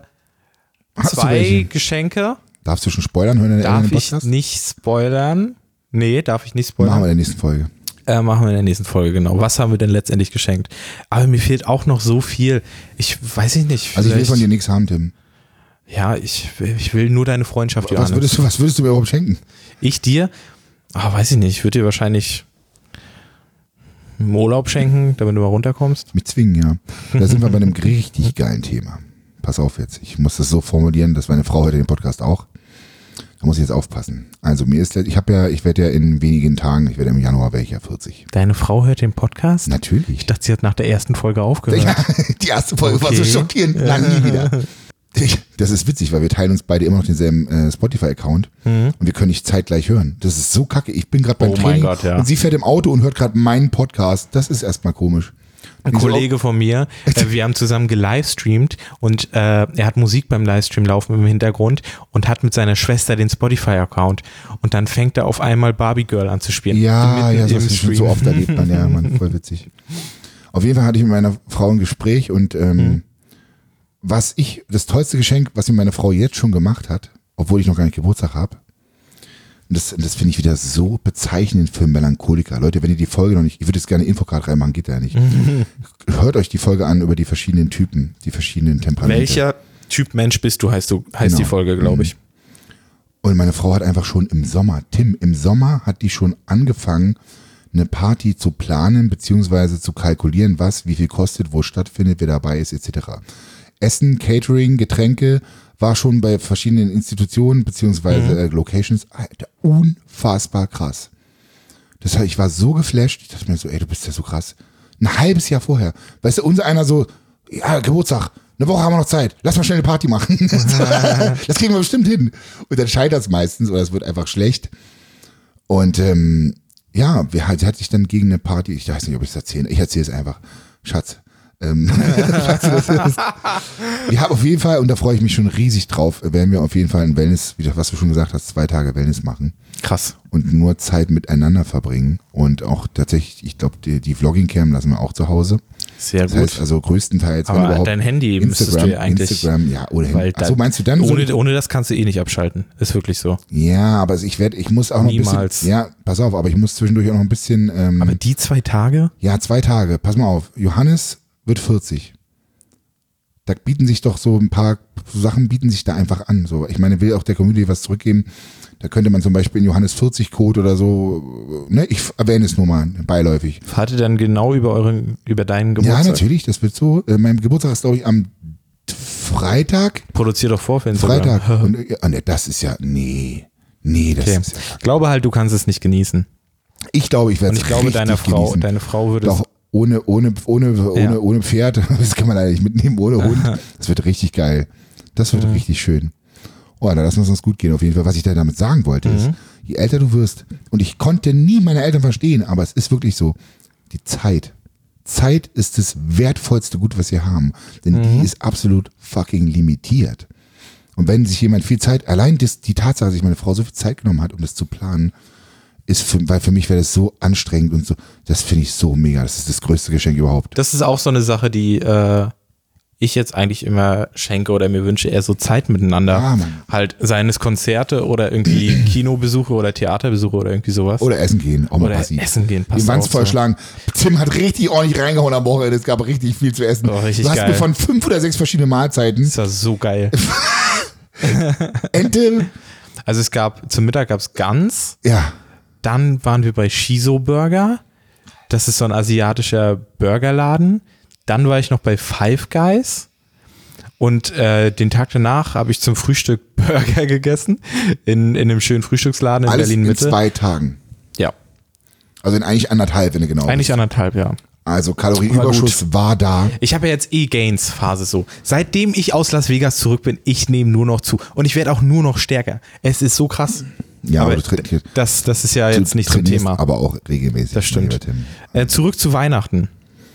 zwei Geschenke. Darfst du schon spoilern? Hören darf ich nicht spoilern? Nee, darf ich nicht spoilern. Machen wir in der nächsten Folge. Äh, machen wir in der nächsten Folge, genau. Was haben wir denn letztendlich geschenkt? Aber mir fehlt auch noch so viel. Ich weiß ich nicht. Also ich will von dir nichts haben, Tim. Ja, ich, ich will nur deine Freundschaft, Johannes. Was würdest du, was würdest du mir überhaupt schenken? Ich dir? Ah, weiß ich nicht. Ich würde dir wahrscheinlich einen Urlaub schenken, damit du mal runterkommst. Mit zwingen, ja. Da sind wir bei einem richtig geilen Thema. Pass auf jetzt. Ich muss das so formulieren, dass meine Frau heute den Podcast auch. Da muss ich jetzt aufpassen. Also mir ist, ich habe ja, ich werde ja in wenigen Tagen, ich werde im Januar, wäre ich ja vierzig. Deine Frau hört den Podcast? Natürlich. Ich dachte, sie hat nach der ersten Folge aufgehört. Ja, die erste Folge okay. war so schockierend. Ja. Nein, nie wieder. Das ist witzig, weil wir teilen uns beide immer noch denselben äh, Spotify-Account mhm. und wir können nicht zeitgleich hören. Das ist so kacke. Ich bin gerade beim oh Training mein Gott, ja. und sie fährt im Auto und hört gerade meinen Podcast. Das ist erstmal komisch. Ein Kollege von mir, äh, wir haben zusammen gelivestreamt und äh, er hat Musik beim Livestream laufen im Hintergrund und hat mit seiner Schwester den Spotify-Account und dann fängt er auf einmal Barbie Girl an zu spielen. Ja, ja, so, so oft erlebt man, ja, man, voll witzig. Auf jeden Fall hatte ich mit meiner Frau ein Gespräch und ähm, mhm. was ich, das tollste Geschenk, was mir meine Frau jetzt schon gemacht hat, obwohl ich noch gar nicht Geburtstag habe, und das, das finde ich wieder so bezeichnend für Melancholiker. Leute, wenn ihr die Folge noch nicht, ich würde jetzt gerne Infocard reinmachen, geht ja nicht. Mhm. Hört euch die Folge an über die verschiedenen Typen, die verschiedenen Temperamente. Welcher Typ Mensch bist du, heißt, du, heißt genau. die Folge, glaube ich. Und meine Frau hat einfach schon im Sommer, Tim, im Sommer hat die schon angefangen, eine Party zu planen, beziehungsweise zu kalkulieren, was, wie viel kostet, wo stattfindet, wer dabei ist, et cetera. Essen, Catering, Getränke, war schon bei verschiedenen Institutionen beziehungsweise mhm. äh, Locations, Alter, unfassbar krass. Das heißt, ich war so geflasht, ich dachte mir so, ey, du bist ja so krass. Ein halbes Jahr vorher. Weißt du, unser einer so, ja, Geburtstag, eine Woche haben wir noch Zeit, lass mal schnell eine Party machen. Das kriegen wir bestimmt hin. Und dann scheitert es meistens oder es wird einfach schlecht. Und ähm, ja, sie hat sich dann gegen eine Party, ich weiß nicht, ob ich es erzähle, ich erzähle es einfach, Schatz, Ähm, wir haben auf jeden Fall, und da freue ich mich schon riesig drauf, werden wir auf jeden Fall ein Wellness, wie was du schon gesagt hast, zwei Tage Wellness machen. Krass. Und nur Zeit miteinander verbringen. Und auch tatsächlich, ich glaube, die, die Vlogging-Cam lassen wir auch zu Hause. Sehr das gut. heißt also größtenteils, aber wenn überhaupt dein Handy müsstest du ja eigentlich. Instagram, ja, oder Handy. Achso, meinst du dann? Ohne, so? ohne das kannst du eh nicht abschalten. Ist wirklich so. Ja, aber ich werde, ich muss auch noch Niemals. ein bisschen. Ja, pass auf, aber ich muss zwischendurch auch noch ein bisschen. Ähm, aber die zwei Tage? Ja, zwei Tage. Pass mal auf. Johannes wird vierzig. Da bieten sich doch so ein paar Sachen, bieten sich da einfach an. So, ich meine, will auch der Community was zurückgeben. Da könnte man zum Beispiel in Johannes vierzig Code oder so, ne, ich erwähne es nur mal beiläufig. Fahrt ihr dann genau über euren, über deinen Geburtstag? Ja, natürlich, das wird so. Äh, mein Geburtstag ist, glaube ich, am Freitag. Produzier doch vor, wenn Freitag. Und, äh, ne, das ist ja, nee, nee, das okay. ist ja. Ich glaube halt, du kannst es nicht genießen. Ich glaube, ich werde es richtig genießen. Und ich glaube, deine Frau, genießen. deine Frau würde doch, ohne, ohne, ohne, ja. ohne, ohne Pferd, das kann man leider nicht mitnehmen, ohne Hund. Das wird richtig geil. Das wird mhm. richtig schön. Oh, da lassen wir es uns gut gehen. Auf jeden Fall, was ich da damit sagen wollte, mhm. ist, je älter du wirst, und ich konnte nie meine Eltern verstehen, aber es ist wirklich so, die Zeit. Zeit ist das wertvollste Gut, was wir haben. Denn mhm. die ist absolut fucking limitiert. Und wenn sich jemand viel Zeit, allein das, die Tatsache, dass sich meine Frau so viel Zeit genommen hat, um das zu planen, ist für, weil für mich wäre das so anstrengend und so, das finde ich so mega. Das ist das größte Geschenk überhaupt. Das ist auch so eine Sache, die äh, ich jetzt eigentlich immer schenke oder mir wünsche, eher so Zeit miteinander. Ja, Mann. Halt seien es Konzerte oder irgendwie Kinobesuche oder Theaterbesuche oder irgendwie sowas. Oder essen gehen. Auch mal oder passiv. essen gehen, passt Die Wanz auch vollschlagen. So. Tim hat richtig ordentlich reingehauen am Wochenende. Es gab richtig viel zu essen. Oh, richtig du hast geil. mir von fünf oder sechs verschiedenen Mahlzeiten. Das war so geil. Ente. Also es gab, zum Mittag gab es Gans. Ja. Dann waren wir bei Shiso Burger. Das ist so ein asiatischer Burgerladen. Dann war ich noch bei Five Guys. Und äh, den Tag danach habe ich zum Frühstück Burger gegessen in, in einem schönen Frühstücksladen in Alles Berlin-Mitte. in zwei Tagen. Ja. Also in eigentlich anderthalb, wenn du genau Eigentlich bist. anderthalb, ja. Also Kalorienüberschuss war da. Ich habe ja jetzt eh Gains-Phase so. Seitdem ich aus Las Vegas zurück bin, ich nehme nur noch zu. Und ich werde auch nur noch stärker. Es ist so krass. Ja, aber aber du trainierst. das, das ist ja Du jetzt nicht zum trainierst Thema. aber auch regelmäßig. Das stimmt. mein lieber Tim. Äh, zurück zu Weihnachten.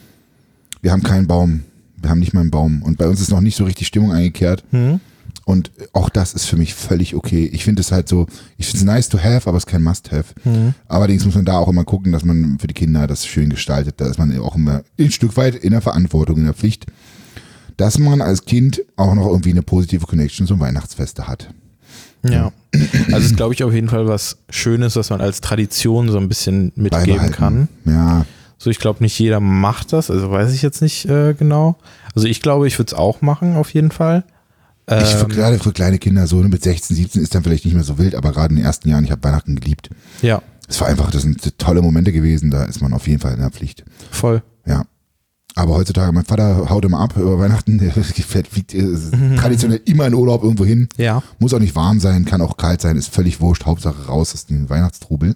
Wir haben keinen Baum. Wir haben nicht mal einen Baum. Und bei uns ist noch nicht so richtig Stimmung eingekehrt. Mhm. Und auch das ist für mich völlig okay. Ich finde es halt so, ich finde es nice to have, aber es ist kein must have. Mhm. Allerdings muss man da auch immer gucken, dass man für die Kinder das schön gestaltet. Da ist man auch immer ein Stück weit in der Verantwortung, in der Pflicht, dass man als Kind auch noch irgendwie eine positive Connection zum Weihnachtsfeste hat. Ja. Also es ist, glaube ich, auf jeden Fall was Schönes, was man als Tradition so ein bisschen mitgeben Beibehalten. kann. Ja, So, ich glaube, nicht jeder macht das, also weiß ich jetzt nicht äh, genau. Also ich glaube, ich würde es auch machen, auf jeden Fall. ich für, Ähm, gerade für kleine Kinder, so mit sechzehn, siebzehn ist dann vielleicht nicht mehr so wild, aber gerade in den ersten Jahren, ich habe Weihnachten geliebt. Ja, Es war einfach, das sind tolle Momente gewesen, da ist man auf jeden Fall in der Pflicht. voll. Ja. Aber heutzutage, mein Vater haut immer ab über Weihnachten, der fliegt äh, traditionell immer in Urlaub irgendwo hin. Ja. Muss auch nicht warm sein, kann auch kalt sein, ist völlig wurscht, Hauptsache raus aus dem Weihnachtstrubel.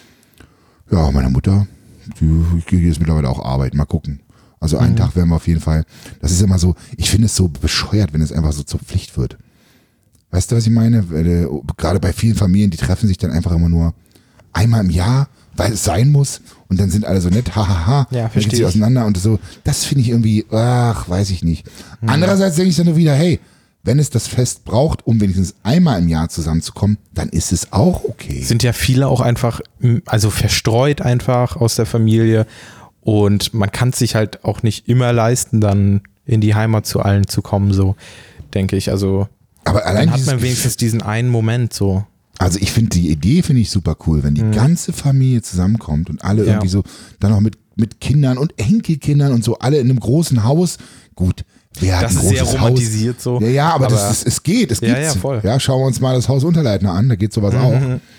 Ja, meine Mutter, die, ich gehe jetzt mittlerweile auch arbeiten, mal gucken. Also einen Mhm. Tag werden wir auf jeden Fall, das ist immer so, ich finde es so bescheuert, wenn es einfach so zur Pflicht wird. Weißt du, was ich meine? Weil, äh, gerade bei vielen Familien, die treffen sich dann einfach immer nur einmal im Jahr, weil es sein muss und dann sind alle so nett, hahaha, Ja, dann verstehe geht sie ich. auseinander und so. Das finde ich irgendwie, ach, weiß ich nicht. Mhm. Andererseits denke ich dann nur wieder, hey, wenn es das Fest braucht, um wenigstens einmal im Jahr zusammenzukommen, dann ist es auch okay. Sind ja viele auch einfach, m, also verstreut einfach aus der Familie und man kann es sich halt auch nicht immer leisten, dann in die Heimat zu allen zu kommen, so denke ich. Also Aber allein dann hat dieses man wenigstens diesen einen Moment so. Also ich finde die Idee finde ich super cool, wenn die Mhm. ganze Familie zusammenkommt und alle Ja. irgendwie so, dann auch mit, mit Kindern und Enkelkindern und so, alle in einem großen Haus. Gut, wer hat Das ein ist großes sehr romantisiert Haus? so. Ja, ja, aber, Aber- das, ist, es geht, es Ja, gibt's. ja, voll. Ja, schauen wir uns mal das Haus Unterleitner an, da geht sowas Mhm. auch.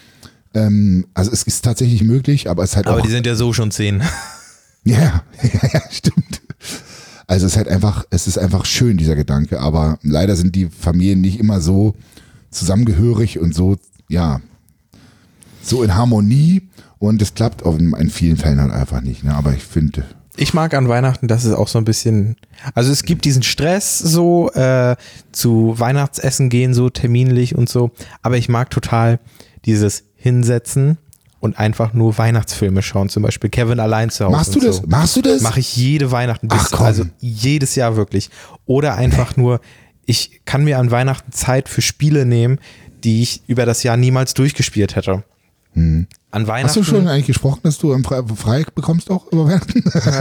Ähm, also es ist tatsächlich möglich, aber es ist halt Aber auch... die sind ja so schon zehn. Ja, ja, ja, stimmt. Also es ist halt einfach, es ist einfach schön, dieser Gedanke, aber leider sind die Familien nicht immer so zusammengehörig und so, ja, so in Harmonie und es klappt auch in, in vielen Fällen halt einfach nicht. Ne? Aber ich finde, Ich mag an Weihnachten, dass es auch so ein bisschen, also es gibt diesen Stress so, äh, zu Weihnachtsessen gehen so terminlich und so, aber ich mag total dieses Hinsetzen und einfach nur Weihnachtsfilme schauen, zum Beispiel Kevin allein zu Hause. machst du und das? So. Machst du das? Mache ich jede Weihnachten, bis, Ach, komm. also jedes Jahr wirklich. Oder einfach nur, ich kann mir an Weihnachten Zeit für Spiele nehmen, die ich über das Jahr niemals durchgespielt hätte. Hm. An Weihnachten. Hast du schon eigentlich gesprochen, dass du frei, frei bekommst auch über Weihnachten?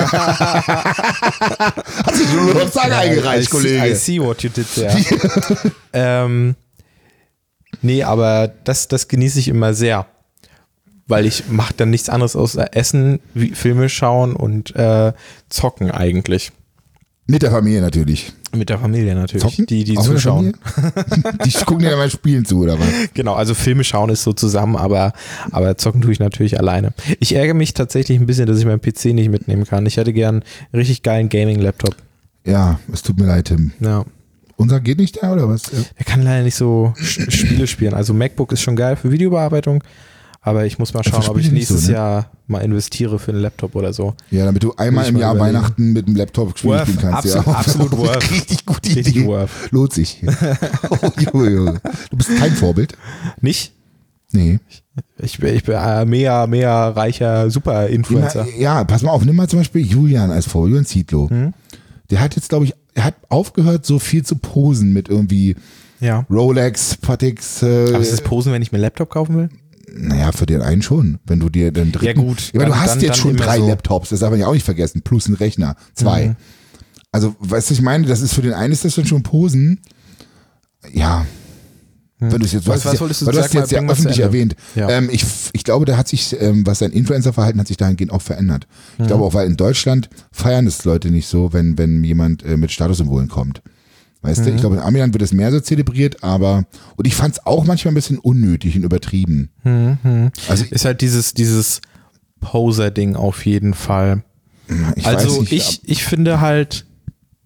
Hast du schon eine Sage eingereicht, I Kollege? See, I see what you did there. ähm, nee, aber das, das genieße ich immer sehr. Weil ich mache dann nichts anderes außer Essen, wie Filme schauen und äh, zocken eigentlich. Mit der Familie natürlich. Mit der Familie natürlich, Zocken? die, die Auch mit der zuschauen. Familie? Die gucken dir ja mal Spielen zu, oder was? Genau, also Filme schauen ist so zusammen, aber, aber zocken tue ich natürlich alleine. Ich ärgere mich tatsächlich ein bisschen, dass ich meinen P C nicht mitnehmen kann. Ich hätte gern einen richtig geilen Gaming-Laptop. Ja, es tut mir leid, Tim. Ja. Unser geht nicht da, oder was? Er kann leider nicht so Sch- Spiele spielen. Also MacBook ist schon geil für Videobearbeitung, aber ich muss mal Für schauen, ob ich Spiele nicht so, nächstes ne? Jahr mal investiere für einen Laptop oder so. Ja, damit du einmal Muss ich im mal Jahr überlegen. Weihnachten mit dem Laptop Spiele Worth, spielen kannst. absolut, ja. absolut worth. Richtig gute Richtig Idee. worth. Lohnt sich. Oh, Junge, Junge. Du bist kein Vorbild? Nicht? Nee. Ich bin, ich bin äh, mega, mega reicher Super-Influencer. Immer, ja, pass mal auf, nimm mal zum Beispiel Julian als Vorbild, Julian Zietlow. Hm? Der hat jetzt, glaube ich, er hat aufgehört, so viel zu posen mit irgendwie Ja. Rolex, Patix. Äh, Aber ist das Posen, wenn ich mir einen Laptop kaufen will? Naja, für den einen schon. Wenn du dir den dritten. Ja, gut. Ja, aber du Dann- hast dann- jetzt dann schon immer drei so. Laptops, das darf man ja auch nicht vergessen. Plus ein Rechner. Zwei. Mhm. Also, weißt du, ich meine, das ist für den einen ist das dann schon Posen. Ja. Wenn du es jetzt, du Was- hast was es wolltest du ja, weil du hast sagen? es jetzt ja Bring mal zu öffentlich Ende. erwähnt. Ja. Ähm, ich, ich glaube, der hat sich, ähm, was sein Influencer-Verhalten hat sich dahingehend auch verändert. Ich Mhm. glaube auch, weil in Deutschland feiern es Leute nicht so, wenn, wenn jemand äh, mit Statussymbolen kommt. Weißt Mhm. du, ich glaube, in Amiland wird es mehr so zelebriert, aber, und ich fand es auch manchmal ein bisschen unnötig und übertrieben. Mhm. Also, Ist halt dieses, dieses Poser-Ding auf jeden Fall. ich also weiß nicht, ich, ich finde halt,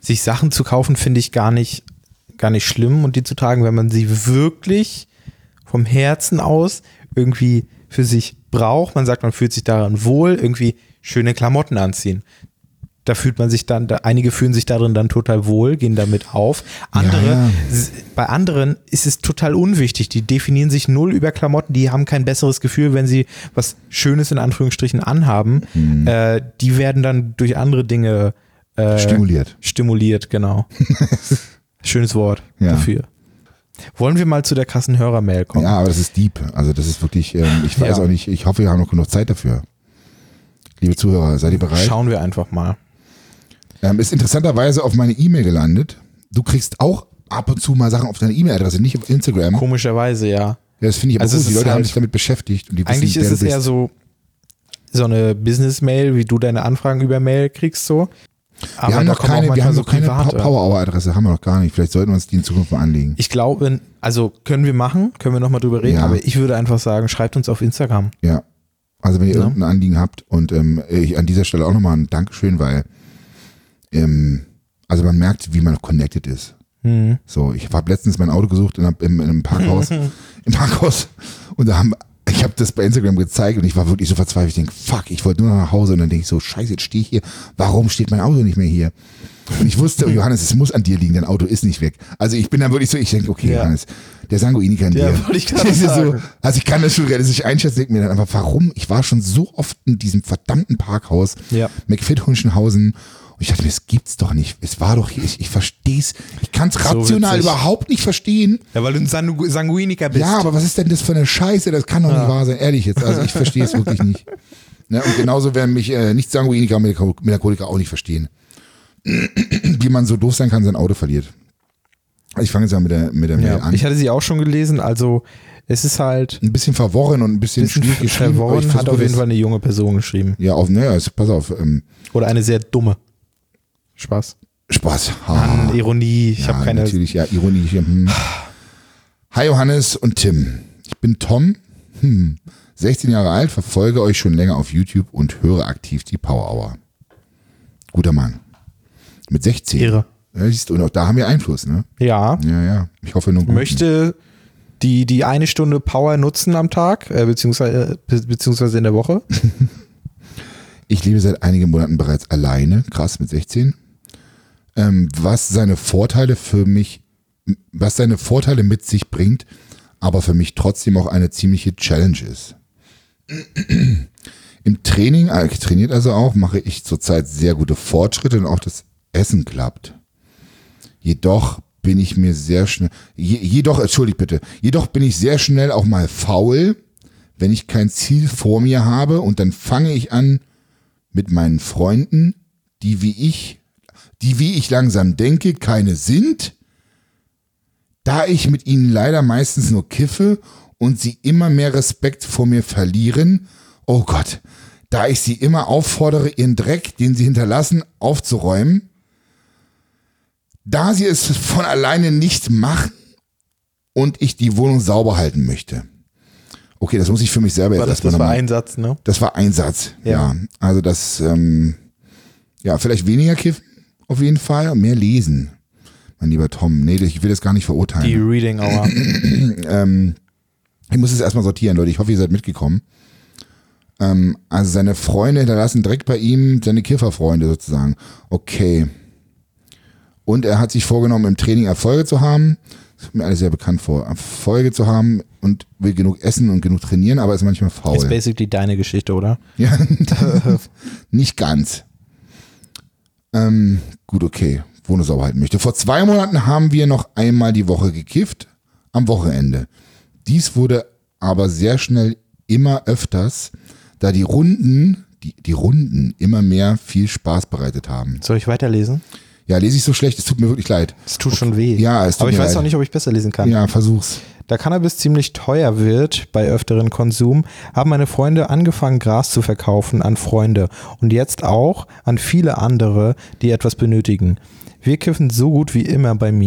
sich Sachen zu kaufen, finde ich gar nicht, gar nicht schlimm und die zu tragen, wenn man sie wirklich vom Herzen aus irgendwie für sich braucht. Man sagt, man fühlt sich daran wohl, irgendwie schöne Klamotten anziehen. Da fühlt man sich dann, da, einige fühlen sich darin dann total wohl, gehen damit auf. Andere, Ja, ja. bei anderen ist es total unwichtig. Die definieren sich null über Klamotten, die haben kein besseres Gefühl, wenn sie was Schönes in Anführungsstrichen anhaben. Mhm. Äh, die werden dann durch andere Dinge äh, Stimuliert. Stimuliert, genau. Schönes Wort Ja. dafür. Wollen wir mal zu der krassen Hörermail kommen? Ja, aber das ist deep. Also das ist wirklich, ähm, ich weiß Ja. auch nicht, ich hoffe, wir haben noch genug Zeit dafür. Liebe Zuhörer, seid ihr bereit? Schauen wir einfach mal. Ähm, ist interessanterweise auf meine E-Mail gelandet. Du kriegst auch ab und zu mal Sachen auf deine E-Mail-Adresse, nicht auf Instagram. Komischerweise, ja. Ja, das finde ich aber Also es gut. Die ist Leute haben halt- sich damit beschäftigt. Und die wissen, Eigentlich wer ist du es bist. eher so, so eine Business-Mail, wie du deine Anfragen über Mail kriegst, so. Aber Wir haben da noch kommen auch keine, wir manchmal haben so noch keine private. Power-Hour-Adresse, haben wir noch gar nicht. Vielleicht sollten wir uns die in Zukunft mal anlegen. Ich glaube, also können wir machen, können wir nochmal drüber reden, Ja. aber ich würde einfach sagen, schreibt uns auf Instagram. Ja. Also wenn ihr Ja. irgendein Anliegen habt und ähm, ich an dieser Stelle auch nochmal ein Dankeschön, weil ähm, also man merkt, wie man connected ist. Mhm. So, ich habe letztens mein Auto gesucht in, in, in einem Parkhaus, im Parkhaus und da haben, ich habe das bei Instagram gezeigt und ich war wirklich so verzweifelt. Ich denke, fuck, ich wollte nur noch nach Hause und dann denke ich so, scheiße, jetzt stehe ich hier, warum steht mein Auto nicht mehr hier? Und ich wusste, Johannes, es muss an dir liegen, dein Auto ist nicht weg. Also ich bin dann wirklich so, ich denke, okay, Ja. Johannes, der Sanguiniker in Ja, dir. wollte ich gerade Das ist sagen. So, also ich kann das schon realistisch einschätzen, denke mir dann einfach, warum? Ich war schon so oft in diesem verdammten Parkhaus, Ja. McFit-Hunschenhausen. Und ich dachte mir, es gibt's doch nicht. Es war doch hier, ich, ich verstehe es. Ich kann es rational witzig. überhaupt nicht verstehen. Ja, weil du ein Sangu Sanguiniker bist. Ja, aber was ist denn das für eine Scheiße? Das kann doch nicht wahr sein. Ehrlich jetzt. Also ich verstehe es wirklich nicht. Ne? Und genauso werden mich äh, nicht Sanguiniker und Melancholiker auch nicht verstehen. Wie man so doof sein kann, sein Auto verliert. Also ich fange jetzt mal mit der, mit der Mail Ja, an. ich hatte sie auch schon gelesen, also es ist halt Ein bisschen verworren und ein bisschen, ein bisschen schwierig geschrieben. aber ich verworren, hat versuche auf jeden das- Fall eine junge Person geschrieben. Ja, auf, naja, pass auf. Ähm, Oder eine sehr dumme. Spaß. Spaß. Ha. Mann, Ironie, ich Ja, habe keine... Natürlich, ja, Ironie. Hier. Hm. Hi Johannes und Tim. Ich bin Tom, hm, sechzehn Jahre alt, verfolge euch schon länger auf YouTube und höre aktiv die Power Hour. Guter Mann. Mit sechzehn. Irre. Ja, siehst du, und auch da haben wir Einfluss, ne? Ja, Ja, ja. Ich hoffe nur gut. möchte die, die eine Stunde Power nutzen am Tag, äh, beziehungsweise, be- beziehungsweise in der Woche. Ich lebe seit einigen Monaten bereits alleine, krass, mit sechzehn. Ähm, was seine Vorteile für mich, was seine Vorteile mit sich bringt, aber für mich trotzdem auch eine ziemliche Challenge ist. Im Training, äh, trainiert also auch, mache ich zurzeit sehr gute Fortschritte und auch das Essen klappt. Jedoch bin ich mir sehr schnell, je, jedoch, entschuldigt bitte, jedoch bin ich sehr schnell auch mal faul, wenn ich kein Ziel vor mir habe und dann fange ich an, mit meinen Freunden, die wie ich, die wie ich langsam denke, keine sind, da ich mit ihnen leider meistens nur kiffe und sie immer mehr Respekt vor mir verlieren, oh Gott, da ich sie immer auffordere, ihren Dreck, den sie hinterlassen, aufzuräumen, da sie es von alleine nicht machen und ich die Wohnung sauber halten möchte. Okay, das muss ich für mich selber War jetzt das, erstmal das war nochmal- ein Satz, ne? Das war ein Satz, ja. Ja. Also das, ähm, ja, vielleicht weniger kiffen, auf jeden Fall, und mehr lesen. Mein lieber Tom, nee, ich will das gar nicht Die verurteilen. Reading Hour. Ähm, ich muss es erstmal sortieren, Leute. Ich hoffe, ihr seid mitgekommen. Ähm, also seine Freunde hinterlassen direkt bei ihm seine Kifferfreunde sozusagen. Okay. Und er hat sich vorgenommen, im Training Erfolge zu haben. Das kommt mir alles sehr bekannt vor. Erfolge zu haben und will genug essen und genug trainieren, aber ist manchmal faul. Ist basically deine Geschichte, oder? Ja, nicht ganz. Ähm, gut, okay. Wohnung sauber halten möchte. Vor zwei Monaten haben wir noch einmal die Woche gekifft, am Wochenende. Dies wurde aber sehr schnell immer öfters, da die Runden, die, die Runden immer mehr viel Spaß bereitet haben. Soll ich weiterlesen? Ja, lese ich so schlecht, es tut mir wirklich leid. Es tut schon weh. Ja, es tut Aber ich mir weiß leid. auch nicht, ob ich besser lesen kann. Ja, versuch's. Da Cannabis ziemlich teuer wird bei öfteren Konsum, haben meine Freunde angefangen, Gras zu verkaufen an Freunde und jetzt auch an viele andere, die etwas benötigen. Wir kiffen so gut wie immer bei mir.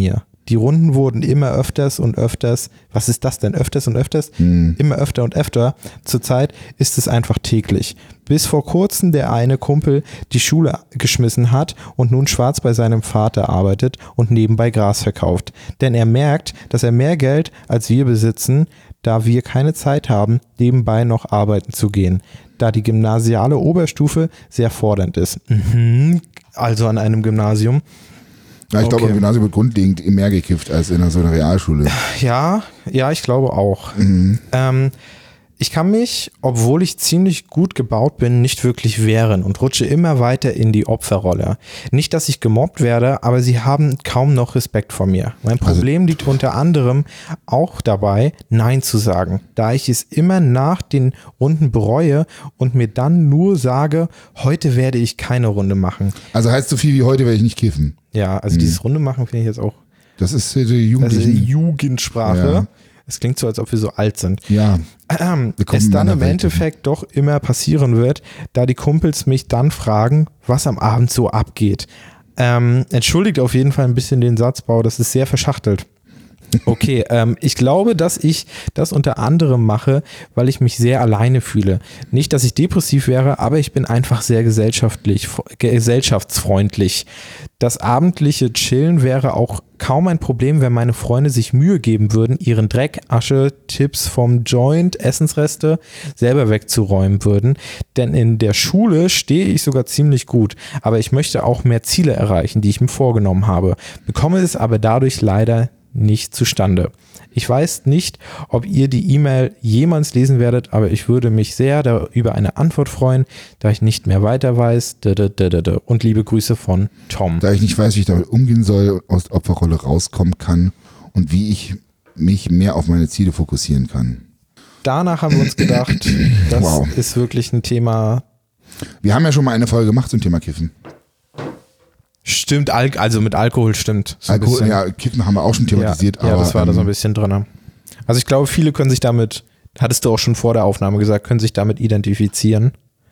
Die Runden wurden immer öfters und öfters, was ist das denn, öfters und öfters? Hm. Immer öfter und öfter. Zurzeit ist es einfach täglich. Bis vor kurzem der eine Kumpel die Schule geschmissen hat und nun schwarz bei seinem Vater arbeitet und nebenbei Gras verkauft. Denn er merkt, dass er mehr Geld als wir besitzen, da wir keine Zeit haben, nebenbei noch arbeiten zu gehen, da die gymnasiale Oberstufe sehr fordernd ist. Mhm. Also an einem Gymnasium. Ja, ich Okay. glaube, im Gymnasium wird grundlegend mehr gekifft als in so einer Realschule. Ja, ja, ich glaube auch. Mhm. Ähm, ich kann mich, obwohl ich ziemlich gut gebaut bin, nicht wirklich wehren und rutsche immer weiter in die Opferrolle. Nicht, dass ich gemobbt werde, aber sie haben kaum noch Respekt vor mir. Mein Problem liegt unter anderem auch dabei, Nein zu sagen, da ich es immer nach den Runden bereue und mir dann nur sage, heute werde ich keine Runde machen. Also heißt so viel wie heute werde ich nicht kiffen. Ja, also dieses Runde machen finde ich jetzt auch, Das ist äh, die das ist die Jugendlichen. Jugendsprache. Ja. Es klingt so, als ob wir so alt sind. Ja, Ähm, Willkommen es in dann meiner im Welt. Endeffekt doch immer passieren wird, da die Kumpels mich dann fragen, was am Abend so abgeht. Ähm, entschuldigt auf jeden Fall ein bisschen den Satzbau, das ist sehr verschachtelt. Okay, ähm, ich glaube, dass ich das unter anderem mache, weil ich mich sehr alleine fühle. Nicht, dass ich depressiv wäre, aber ich bin einfach sehr gesellschaftlich, gesellschaftsfreundlich. Das abendliche Chillen wäre auch kaum ein Problem, wenn meine Freunde sich Mühe geben würden, ihren Dreck, Asche, Tipps vom Joint, Essensreste selber wegzuräumen würden. Denn in der Schule stehe ich sogar ziemlich gut. Aber ich möchte auch mehr Ziele erreichen, die ich mir vorgenommen habe. Bekomme es aber dadurch leider nicht zustande. Ich weiß nicht, ob ihr die E-Mail jemals lesen werdet, aber ich würde mich sehr da über eine Antwort freuen, da ich nicht mehr weiter weiß. Und liebe Grüße von Tom. da ich nicht weiß, wie ich damit umgehen soll, aus der Opferrolle rauskommen kann und wie ich mich mehr auf meine Ziele fokussieren kann. Danach haben wir uns gedacht, das Wow. ist wirklich ein Thema. Wir haben ja schon mal eine Folge gemacht zum Thema Kiffen. Stimmt, Al also mit Alkohol stimmt. So ein Alkohol, bisschen. ja, Kiffen haben wir auch schon thematisiert, ja, aber ja, das war da so ein ähm, bisschen drin. Also ich glaube, viele können sich damit, hattest du auch schon vor der Aufnahme gesagt, können sich damit identifizieren.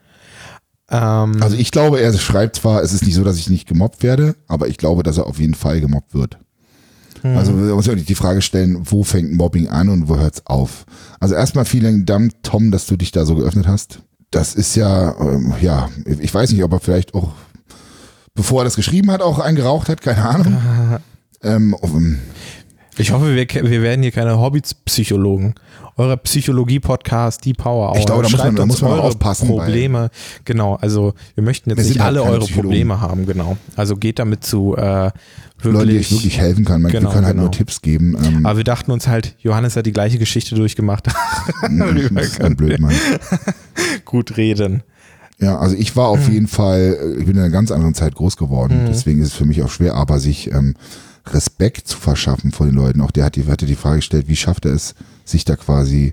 Ähm, also ich glaube, er schreibt zwar, es ist nicht so, dass ich nicht gemobbt werde, aber ich glaube, dass er auf jeden Fall gemobbt wird. hm. Also wir müssen uns die Frage stellen, wo fängt Mobbing an und wo hört's auf? Also erstmal vielen Dank, Tom, dass du dich da so geöffnet hast. Das ist ja, ähm, ja, ich weiß nicht, ob er vielleicht auch, bevor er das geschrieben hat, auch einen geraucht hat, keine Ahnung. ähm, um, Ich hoffe, wir, wir werden hier keine Hobbypsychologen. Euer Psychologie-Podcast, die Power Hour. Ich glaube, da muss man- Schreibt da uns muss man eure aufpassen, Probleme. Genau, also wir möchten jetzt Wir sind nicht halt alle keine eure Psychologen. Probleme haben, genau. Also geht damit zu äh, Leute, die wirklich. ich wirklich helfen kann. Man, Genau, wir können halt genau. nur Tipps geben. Ähm, Aber wir dachten uns halt, Johannes hat die gleiche Geschichte durchgemacht. das ist ein blöd, Mann. Gut reden. Ja, also ich war auf jeden Fall, äh, ich bin in einer ganz anderen Zeit groß geworden. Mhm. Deswegen ist es für mich auch schwer, aber sich ähm, Respekt zu verschaffen vor den Leuten. Auch der hat die, hatte die Frage gestellt, wie schafft er es, sich da quasi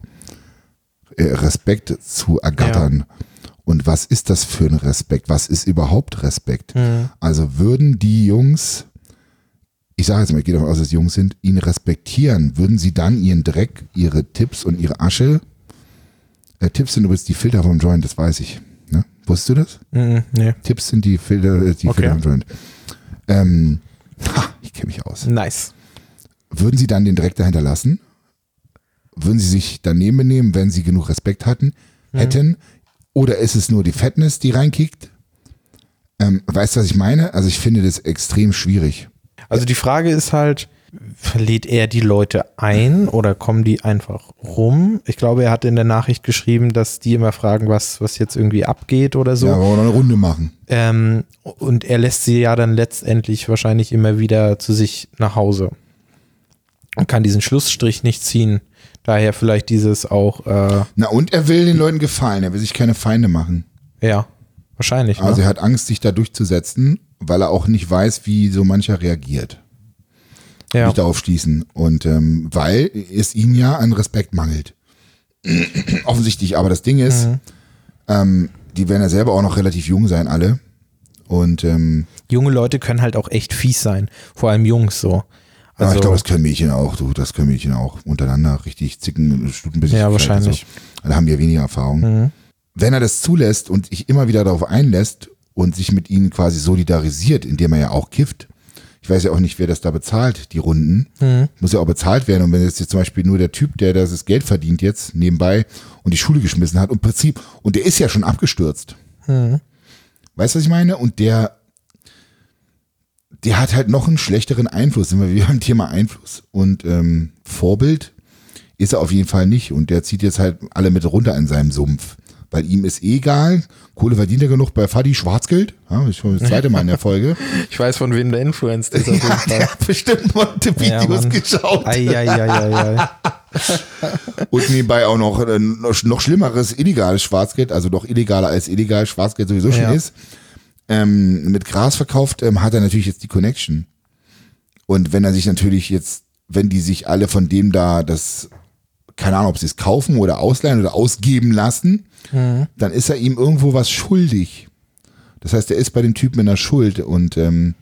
äh, Respekt zu ergattern. Und was ist das für ein Respekt? Was ist überhaupt Respekt? Mhm. Also würden die Jungs, ich sage jetzt mal, ich gehe davon aus, dass es Jungs sind, ihn respektieren, würden sie dann ihren Dreck, ihre Tipps und ihre Asche, äh, Tipps sind übrigens die Filter vom Joint, das weiß ich. Ne? Wusstest du das? Mhm, nee. Tipps sind die Filter, äh, die Okay. Filter vom Joint. Ähm, ha, ich kenne mich aus. Nice. Würden sie dann den Dreck dahinter lassen? Würden sie sich daneben benehmen, wenn sie genug Respekt hatten, hätten? Oder ist es nur die Fatness, die reinkickt? Ähm, weißt du, was ich meine? Also ich finde das extrem schwierig. Also die Frage ist halt, lädt er die Leute ein oder kommen die einfach rum? Ich glaube, er hat in der Nachricht geschrieben, dass die immer fragen, was, was jetzt irgendwie abgeht oder so. Ja, wollen wir noch eine Runde machen. Ähm, und er lässt sie ja dann letztendlich wahrscheinlich immer wieder zu sich nach Hause und kann diesen Schlussstrich nicht ziehen. Daher vielleicht dieses auch, äh, Na und er will den Leuten gefallen, er will sich keine Feinde machen. ja, wahrscheinlich. Also ne? er hat Angst, sich da durchzusetzen, weil er auch nicht weiß, wie so mancher reagiert. ja. Nicht darauf schließen. Und ähm, weil es ihnen ja an Respekt mangelt. Offensichtlich, aber das Ding ist, Mhm. ähm, die werden ja selber auch noch relativ jung sein, alle. Und ähm, Junge Leute können halt auch echt fies sein. Vor allem Jungs so. ja, Also, ich glaube, das können Mädchen auch, du, das können Mädchen auch untereinander richtig zicken, Stutenbissig. ja, wahrscheinlich. So. Da haben wir weniger Erfahrung. Mhm. Wenn er das zulässt und sich immer wieder darauf einlässt und sich mit ihnen quasi solidarisiert, indem er ja auch kifft, ich weiß ja auch nicht, wer das da bezahlt, die Runden. Mhm. Muss ja auch bezahlt werden. Und wenn jetzt, jetzt zum Beispiel nur der Typ, der das Geld verdient jetzt nebenbei und die Schule geschmissen hat, und im Prinzip, und der ist ja schon abgestürzt. Mhm. Weißt du, was ich meine? Und der, der hat halt noch einen schlechteren Einfluss. Sind wir wieder beim Thema Einfluss. Und ähm, Vorbild ist er auf jeden Fall nicht. Und der zieht jetzt halt alle mit runter in seinem Sumpf. Weil ihm ist eh egal. Kohle verdient er genug bei Fadi Schwarzgeld. Ja, ich schon das zweite Mal in der Folge. Ich weiß, von wem der influenced ist. Auf jeden ja, Fall. Der hat bestimmt Monte-Videos ja, geschaut. Ei, ei, ei, ei, ei. Und nebenbei auch noch, äh, noch, noch schlimmeres illegales Schwarzgeld, also noch illegaler als illegal Schwarzgeld sowieso schon ja. ist. Ähm, mit Gras verkauft, ähm, hat er natürlich jetzt die Connection. Und wenn er sich natürlich jetzt, wenn die sich alle von dem da das, keine Ahnung, ob sie es kaufen oder ausleihen oder ausgeben lassen, mhm. dann ist er ihm irgendwo was schuldig. Das heißt, er ist bei dem Typen in der Schuld und ähm,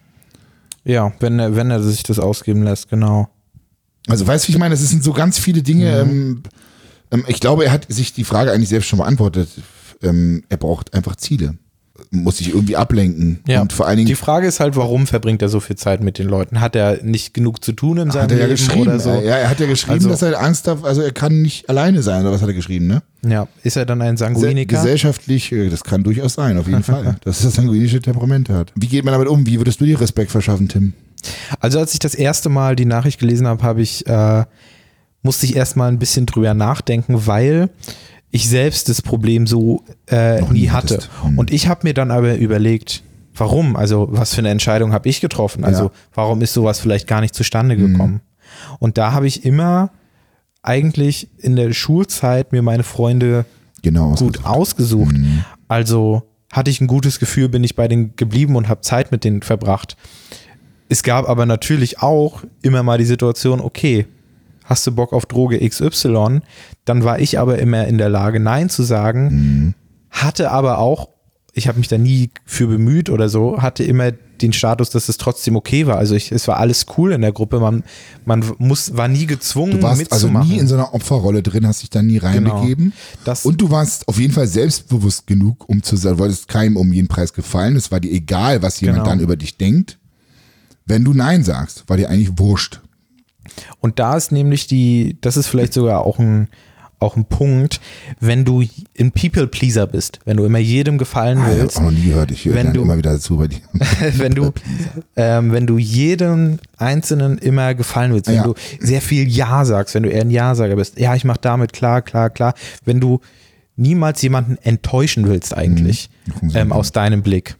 ja, wenn er, wenn er sich das ausgeben lässt, genau. Also weißt du, wie ich meine, es sind so ganz viele Dinge, mhm. ähm, ähm, ich glaube, er hat sich die Frage eigentlich selbst schon beantwortet. Ähm, er braucht einfach Ziele. Muss sich irgendwie ablenken. Ja. Und vor allen Dingen, die Frage ist halt, warum verbringt er so viel Zeit mit den Leuten? Hat er nicht genug zu tun in seinem hat er ja Leben geschrieben, oder so? Ja, er hat ja geschrieben, also, dass er Angst hat, also er kann nicht alleine sein, oder was hat er geschrieben, ne? Ja, ist er dann ein Sanguiniker? Gesellschaftlich, das kann durchaus sein, auf jeden Fall, dass er das sanguinische Temperament hat. Wie geht man damit um? Wie würdest du dir Respekt verschaffen, Tim? Also als ich das erste Mal die Nachricht gelesen habe, habe ich, äh, musste ich erstmal ein bisschen drüber nachdenken, weil ich selbst das Problem so äh, nie, nie hatte. Hm. Und ich habe mir dann aber überlegt, warum? Also was für eine Entscheidung habe ich getroffen? Also ja. warum ist sowas vielleicht gar nicht zustande gekommen? Hm. Und da habe ich immer eigentlich in der Schulzeit mir meine Freunde genau gut ausgesucht. Hm. Also hatte ich ein gutes Gefühl, bin ich bei denen geblieben und habe Zeit mit denen verbracht. Es gab aber natürlich auch immer mal die Situation, okay, hast du Bock auf Droge X Y? Dann war ich aber immer in der Lage, Nein zu sagen, mhm. hatte aber auch, ich habe mich da nie für bemüht oder so, hatte immer den Status, dass es trotzdem okay war. Also ich, es war alles cool in der Gruppe, man, man muss, war nie gezwungen du warst mitzumachen. Also nie in so einer Opferrolle drin, hast dich da nie reingegeben. Genau. Und du warst auf jeden Fall selbstbewusst genug, um zu sagen, du wolltest keinem um jeden Preis gefallen. Es war dir egal, was jemand genau. dann über dich denkt. Wenn du Nein sagst, war dir eigentlich wurscht. Und da ist nämlich die, das ist vielleicht sogar auch ein, auch ein Punkt, wenn du ein People-Pleaser bist, wenn du immer jedem gefallen willst. Ah, ich habe auch noch nie gehört, ich höre immer wieder dazu bei dir. wenn du, ähm, wenn du jedem Einzelnen immer gefallen willst, wenn ja. du sehr viel Ja sagst, wenn du eher ein Ja-Sager bist, ja, ich mach damit, klar, klar, klar, wenn du niemals jemanden enttäuschen willst eigentlich, mhm. ähm, aus deinem Blick,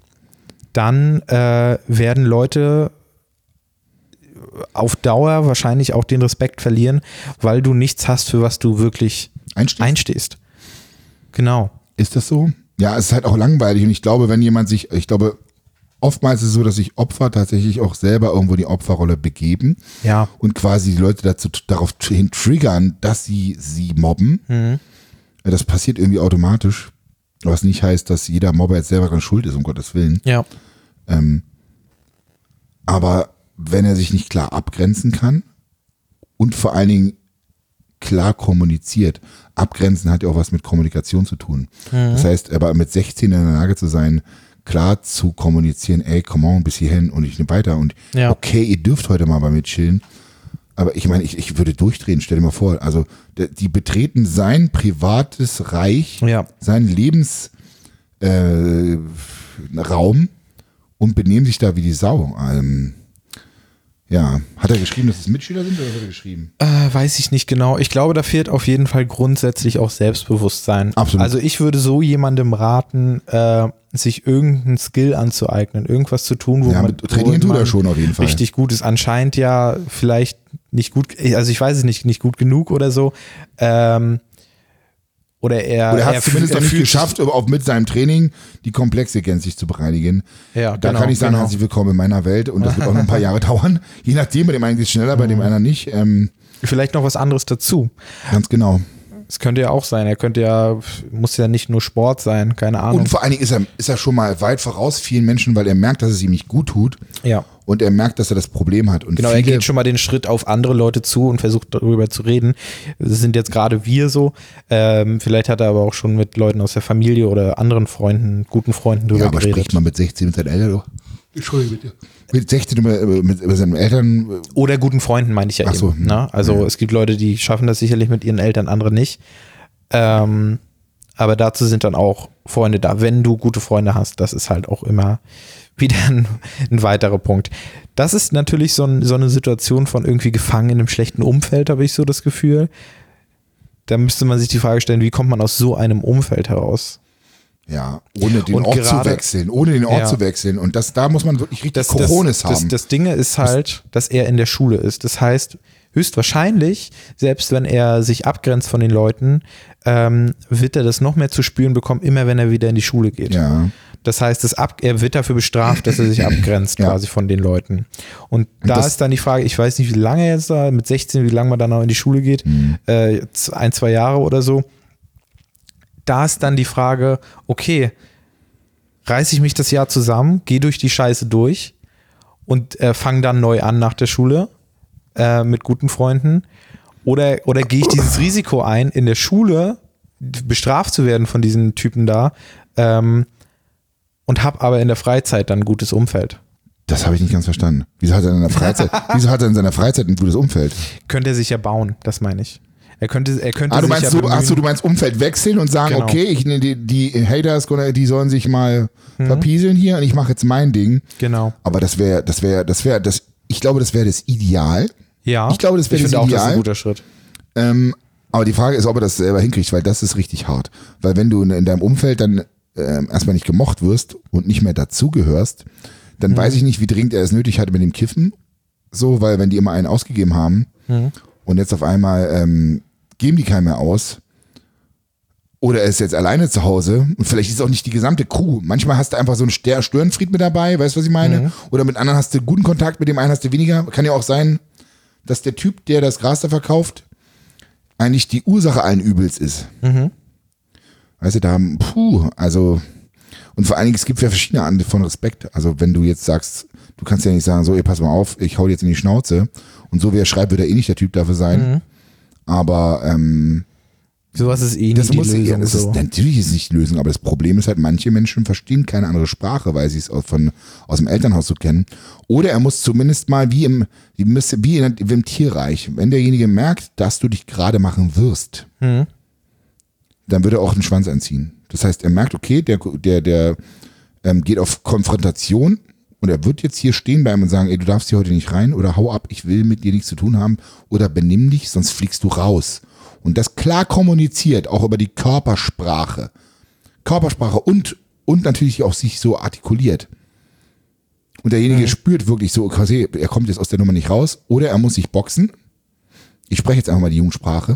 dann äh, werden Leute auf Dauer wahrscheinlich auch den Respekt verlieren, weil du nichts hast, für was du wirklich einstehst. einstehst. Genau. Ist das so? Ja, es ist halt auch langweilig und ich glaube, wenn jemand sich, ich glaube, oftmals ist es so, dass sich Opfer tatsächlich auch selber irgendwo die Opferrolle begeben ja. und quasi die Leute dazu darauf hin triggern, dass sie sie mobben. Mhm. Das passiert irgendwie automatisch, was nicht heißt, dass jeder Mobber jetzt selber dran schuld ist, um Gottes Willen. Ja. Ähm, aber wenn er sich nicht klar abgrenzen kann und vor allen Dingen klar kommuniziert. Abgrenzen hat ja auch was mit Kommunikation zu tun. Mhm. Das heißt, aber mit sechzehn in der Lage zu sein, klar zu kommunizieren, ey, come on, bis hierhin und ich nehme weiter und ja. okay, ihr dürft heute mal bei mir chillen. Aber ich meine, ich, ich würde durchdrehen, stell dir mal vor. Also die betreten sein privates Reich, ja. seinen Lebensraum äh, und benehmen sich da wie die Sau. Ähm, Ja, hat er geschrieben, dass es Mitschüler sind oder hat er geschrieben? Äh, weiß ich nicht genau. Ich glaube, da fehlt auf jeden Fall grundsätzlich auch Selbstbewusstsein. Absolut. Also ich würde so jemandem raten, äh, sich irgendeinen Skill anzueignen, irgendwas zu tun, wo ja, man, trainieren tut er schon auf jeden Fall. Richtig gut ist. Anscheinend ja vielleicht nicht gut, also ich weiß es nicht, nicht gut genug oder so. Ähm, Oder er, Oder er hat es zumindest noch nicht fühlt geschafft, auch mit seinem Training die Komplexe gänzlich zu bereinigen. Ja, da genau, kann ich sagen, genau. herzlich willkommen in meiner Welt und das wird auch noch ein paar Jahre dauern. Je nachdem, bei dem einen geht es schneller, bei dem anderen nicht. Ähm, Vielleicht noch was anderes dazu. Ganz genau. Es könnte ja auch sein, er könnte ja, muss ja nicht nur Sport sein, keine Ahnung. Und vor allen Dingen ist er, ist er schon mal weit voraus vielen Menschen, weil er merkt, dass es ihm nicht gut tut. Ja. Und er merkt, dass er das Problem hat. Und genau, er geht schon mal den Schritt auf andere Leute zu und versucht darüber zu reden. Das sind jetzt gerade wir so. Ähm, vielleicht hat er aber auch schon mit Leuten aus der Familie oder anderen Freunden, guten Freunden drüber ja, aber geredet. spricht man mit sechzehn mit seinen Eltern doch. Entschuldigung bitte. mit sechzehn über, mit, über seinen Eltern. Oder guten Freunden, meine ich ja Ach so, eben. Ne? Also ja. es gibt Leute, die schaffen das sicherlich mit ihren Eltern, andere nicht. Ähm, aber dazu sind dann auch Freunde da. Wenn du gute Freunde hast, das ist halt auch immer wieder ein, ein weiterer Punkt. Das ist natürlich so, ein, so eine Situation von irgendwie gefangen in einem schlechten Umfeld, habe ich so das Gefühl. Da müsste man sich die Frage stellen, wie kommt man aus so einem Umfeld heraus? Ja, ohne den Und Ort gerade, zu wechseln, ohne den Ort ja. zu wechseln. Und das, da muss man wirklich richtig das, Coronis das, haben. Das, das Ding ist halt, dass er in der Schule ist. Das heißt, höchstwahrscheinlich, selbst wenn er sich abgrenzt von den Leuten, ähm, wird er das noch mehr zu spüren bekommen, immer wenn er wieder in die Schule geht. Ja. Das heißt, das ab, er wird dafür bestraft, dass er sich abgrenzt Ja. quasi von den Leuten. Und da das, ist dann die Frage, ich weiß nicht, wie lange er jetzt da, mit sechzehn, wie lange man dann noch in die Schule geht, Mhm. äh, ein, zwei Jahre oder so. Da ist dann die Frage, okay, reiße ich mich das Jahr zusammen, gehe durch die Scheiße durch und äh, fange dann neu an nach der Schule äh, mit guten Freunden, oder, oder gehe ich dieses Risiko ein, in der Schule bestraft zu werden von diesen Typen da, ähm, und habe aber in der Freizeit dann ein gutes Umfeld. Das habe ich nicht ganz verstanden. Wieso hat er in seiner Freizeit, wieso hat er in seiner Freizeit ein gutes Umfeld? Könnte er sich ja bauen, das meine ich. Er könnte, er könnte Ah, du sich meinst, ja so, bemühen. ach so, du meinst Umfeld wechseln und sagen, Genau. okay, ich, die, die Haters, die sollen sich mal Mhm. verpieseln hier und ich mache jetzt mein Ding. Genau. Aber das wäre, das wäre, das wäre, das, ich glaube, das wäre das Ideal. Ja. Ich glaube, das wäre Ich das finde auch, das ist Ideal. ein guter Schritt. Ähm, aber die Frage ist, ob er das selber hinkriegt, weil das ist richtig hart. Weil wenn du in, in deinem Umfeld dann ähm, erstmal nicht gemocht wirst und nicht mehr dazugehörst, dann Mhm. weiß ich nicht, wie dringend er es nötig hatte mit dem Kiffen. So, weil wenn die immer einen ausgegeben haben Mhm. und jetzt auf einmal ähm, geben die keinen mehr aus, oder er ist jetzt alleine zu Hause und vielleicht ist es auch nicht die gesamte Crew. Manchmal hast du einfach so einen Ster- Störenfried mit dabei, weißt du, was ich meine? Mhm. Oder mit anderen hast du guten Kontakt, mit dem einen hast du weniger. Kann ja auch sein, dass der Typ, der das Gras da verkauft, eigentlich die Ursache allen Übels ist. Mhm. Weißt du, da haben, puh, also, und vor allen Dingen, es gibt ja verschiedene Arten von Respekt. Also wenn du jetzt sagst, du kannst ja nicht sagen, so, ihr pass mal auf, ich hau dir jetzt in die Schnauze. Und so wie er schreibt, wird er eh nicht der Typ dafür sein. Mhm. Aber, ähm, Sowas ist eh das nicht die muss Lösung. ja, das so. ist, natürlich ist es nicht die Lösung, aber das Problem ist halt, manche Menschen verstehen keine andere Sprache, weil sie es aus, von, aus dem Elternhaus so kennen. Oder er muss zumindest mal wie im, wie, müsste, wie, in, wie im Tierreich, wenn derjenige merkt, dass du dich gerade machen wirst, Mhm. dann wird er auch den Schwanz anziehen. Das heißt, er merkt, okay, der, der, der ähm, geht auf Konfrontation und er wird jetzt hier stehen bleiben und sagen, ey, du darfst hier heute nicht rein oder hau ab, ich will mit dir nichts zu tun haben oder benimm dich, sonst fliegst du raus. Und das klar kommuniziert, auch über die Körpersprache. Körpersprache und, und natürlich auch sich so artikuliert. Und derjenige Mhm. spürt wirklich so, quasi, er kommt jetzt aus der Nummer nicht raus oder er muss sich boxen. Ich spreche jetzt einfach mal die Jugendsprache.